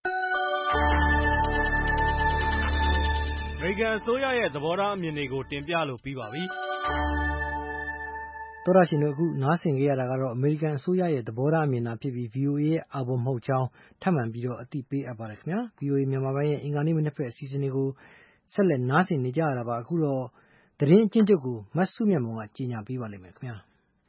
အမေရိကန်အစိုးရရဲ့သဘောထားအမြင်တွေကိုတင်ပြလို့ပြီးပါပြီ။သောတရှင်တို့အခုနားဆင်ကြရတာကတော့အမေရိကန်အစိုးရရဲ့သဘောထားအမြင်သာဖြစ်ပြီး V O A ရဲ့အာဘော်မဟုတ်ကြောင်းထပ်မံပြီးတော့အသိပေးအပ်ပါတယ်ခင်ဗျာ။ V O A မြန်မာပိုင်းရဲ့အင်္ဂါနေ့မနက်ဖက်အစီအစဉ်တွေကိုဆက်လက်နားဆင်နေကြရတာပါအခုတော့သတင်းအချင်းချုပ်ကိုမတ်စုမြတ်မုံကကြီးညာပေးပါလိမ့်မယ်ခင်ဗျာ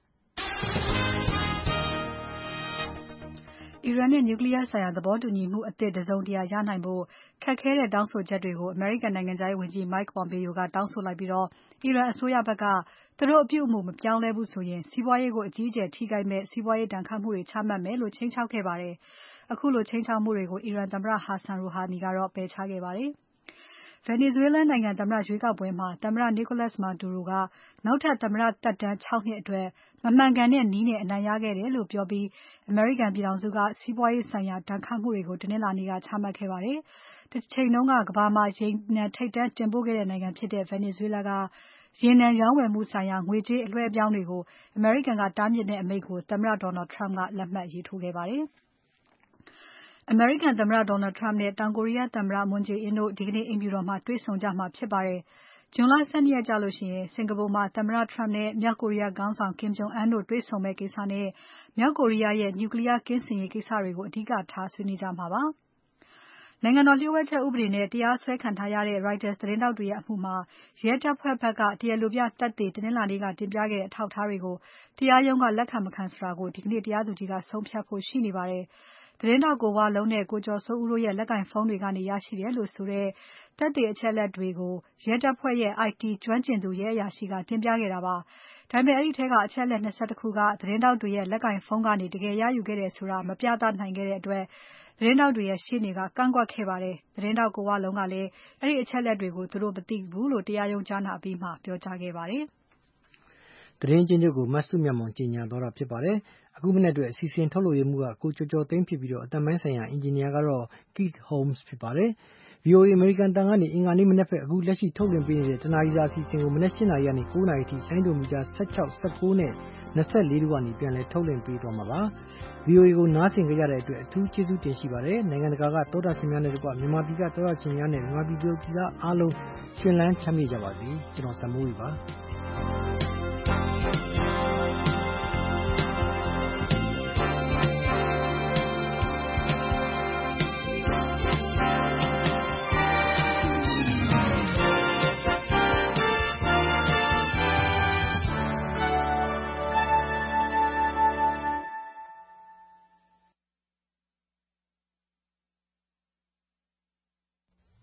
အီရန်နဲ့နျူကလ িয়ার ဆိုင်ရာသဘောတူညီမှုအသစ်တစုံတရာရနိုင်ဖို့ခက်ခဲတဲ့တောင်းဆိုချက်တွေကိုအမေရိကန်နိုင်ငံခြားရေးဝန်ကြီး Mike Pompeo ကတောင်းဆိုလိုက်ပြီးအီရန်အစိုးရဘက်ကသူတို့အပြုအမူမပြောင်းလဲဘူးဆိုရင်စီးပွားရေးကိုအကြီးအကျယ်ထိခိုက်မဲ့စီးပွားရေးဒဏ်ခတ်မှုတွေချမှတ်မယ်လို့ခြိမ်းခြောက်ခဲ့ပါတယ်။အခုလိုခြိမ်းခြောက်မှုတွေကိုအီရန်သမ္မတ Hassan Rouhani ကတော့ပယ်ချခဲ့ပါတယ်။ Venezuela နိုင်ငံသမ္မတရွေးကောက်ပွဲမှာသမ္မတ Nicolas Maduro ကနောက်ထပ်သမ္မတသက်တမ်း၆နှစ်အတွက်မမှန်ကန်တဲ့နည်းနဲ့အနိုင်ရခဲ့တယ်လို့ပြောပြီးအမေရိကန်ပြည်ထောင်စုကစီးပွားရေးဆိုင်ရာဒဏ်ခတ်မှုတွေကိုတနင်္လာနေ့ကချမှတ်ခဲ့ပါတယ်။တချိန်လုံးကကမ္ဘာမှာရေနံထိပ်တန်းတင်ပို့ခဲ့တဲ့နိုင်ငံဖြစ်တဲ့ Venezuela ကရေနံရောင်းဝယ်မှုဆိုင်ရာငွေကြေးအလွှဲအပြောင်းတွေကိုအမေရိကန်ကတားမြစ်တဲ့အမိန့်ကိုသမ္မတ Donald Trump ကလက်မှတ်ရေးထိုးခဲ့ပါတယ်။အမေရိကန်သမ္မတ Donald Trump နဲ့တောင်ကိုရီးယားသမ္မတ Moon Jae-in တို့ဒီကနေ့အိမ်ဖြူတော်မှာတွေ့ဆုံကြမှာဖြစ်ပါတယ်။ဇွန်လ၁၂ရက်ကျလို့ရှိရင်စင်္ကာပူမှာသမ္မတ Trump နဲ့မြောက်ကိုရီးယားခေါင်းဆောင် Kim Jong Un တို့တွေ့ဆုံမယ့်ကိစ္စနဲ့မြောက်ကိုရီးယားရဲ့ Nuclear ကင်းစင်ရေးကိစ္စတွေကိုအဓိကထားဆွေးနွေးကြမှာပါ။နိုင်ငံတော်လျှို့ဝှက်ချက်ဥပဒေနဲ့တရားစွဲခံထားရတဲ့ Reuters သတင်းထောက်တွေရဲ့အမှုမှာရဲတပ်ဖွဲ့ဘက်ကတရားလိုပြသက်သေတနင်္လာနေ့ကတင်ပြခဲ့တဲ့အထောက်အထားတွေကိုတရားရုံးကလက်ခံမခံဆိုတာကိုဒီကနေ့တရားသူကြီးကဆုံးဖြတ်ဖို့ရှိနေပါတယ်။သတင်းထောက်ကိုဝလုံးနဲ့ကိုကျော်စိုးဦးတို့ရဲ့လက်ကိုင်ဖုန်းတွေကနေရရှိတယ်လို့ဆိုတဲ့သက်သေအချက်အလက်တွေကိုရဲတပ်ဖွဲ့ရဲ့ I T ကျွမ်းကျင်သူရဲအရာရှိကတင်ပြခဲ့တာပါ။ဒါပေမဲ့အဲ့ဒီထဲကအချက်အလက်၂၁ခုကသတင်းထောက်တွေရဲ့လက်ကိုင်ဖုန်းကနေတကယ်ရယူခဲ့တယ်ဆိုတာမပြသနိုင်ခဲ့တဲ့အတွက်သတင်းထောက်တွေရဲ့ရှေ့နေကကန့်ကွက်ခဲ့ပါတယ်။သတင်းထောက်ကိုဝလုံးကလည်းအဲ့ဒီအချက်အလက်တွေကိုသူတို့မသိဘူးလို့တရားရုံးကြားနာအပြီးမှာပြောကြားခဲ့ပါတယ်။သတင်းချင်းချုပ်ကိုမတ်စုမြတ်မွန်ကြီးညာသွားတာဖြစ်ပါတယ်။အခုမနေ့အတွက်အစီအစဉ်ထုတ်လုပ်ရေးမှုကကိုကျော်ကျော်သိန်းဖြစ်ပြီးတော့အတန်ပိုင်းဆိုင်ရာအင်ဂျင်နီယာကတော့ Keith Holmes ဖြစ်ပါတယ်။ V O A အမေရိကန်တန်ကနေအင်္ဂါနေ့မနေ့ဖက်အခုလက်ရှိထုတ်လွှင့်ပေးနေတဲ့တနာရီစာအစီအစဉ်ကိုမနေ့၈နာရီကနေ၉နာရီထိဆိုင်းဒိုမီတာ၁၆ ၁၉နဲ့၂၄တို့ကနေပြန်လည်ထုတ်လွှင့်ပေးသွားမှာပါ။ V O A ကိုနားဆင်ကြတဲ့အတွက်အထူးကျေးဇူးတင်ရှိပါတယ်။နိုင်ငံတကာကတောတာရှင်များနဲ့တကွမြန်မာပြည်ကတောတာရှင်များနဲ့မြန်မာပြည်သူပြည်သားအားလုံးရှင်လန်းချမ်းမြေ့ကြပါစေ။ကျွန်တော်စံမိုးဝေပါ။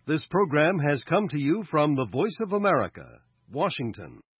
This program has come to you from the Voice of America, Washington.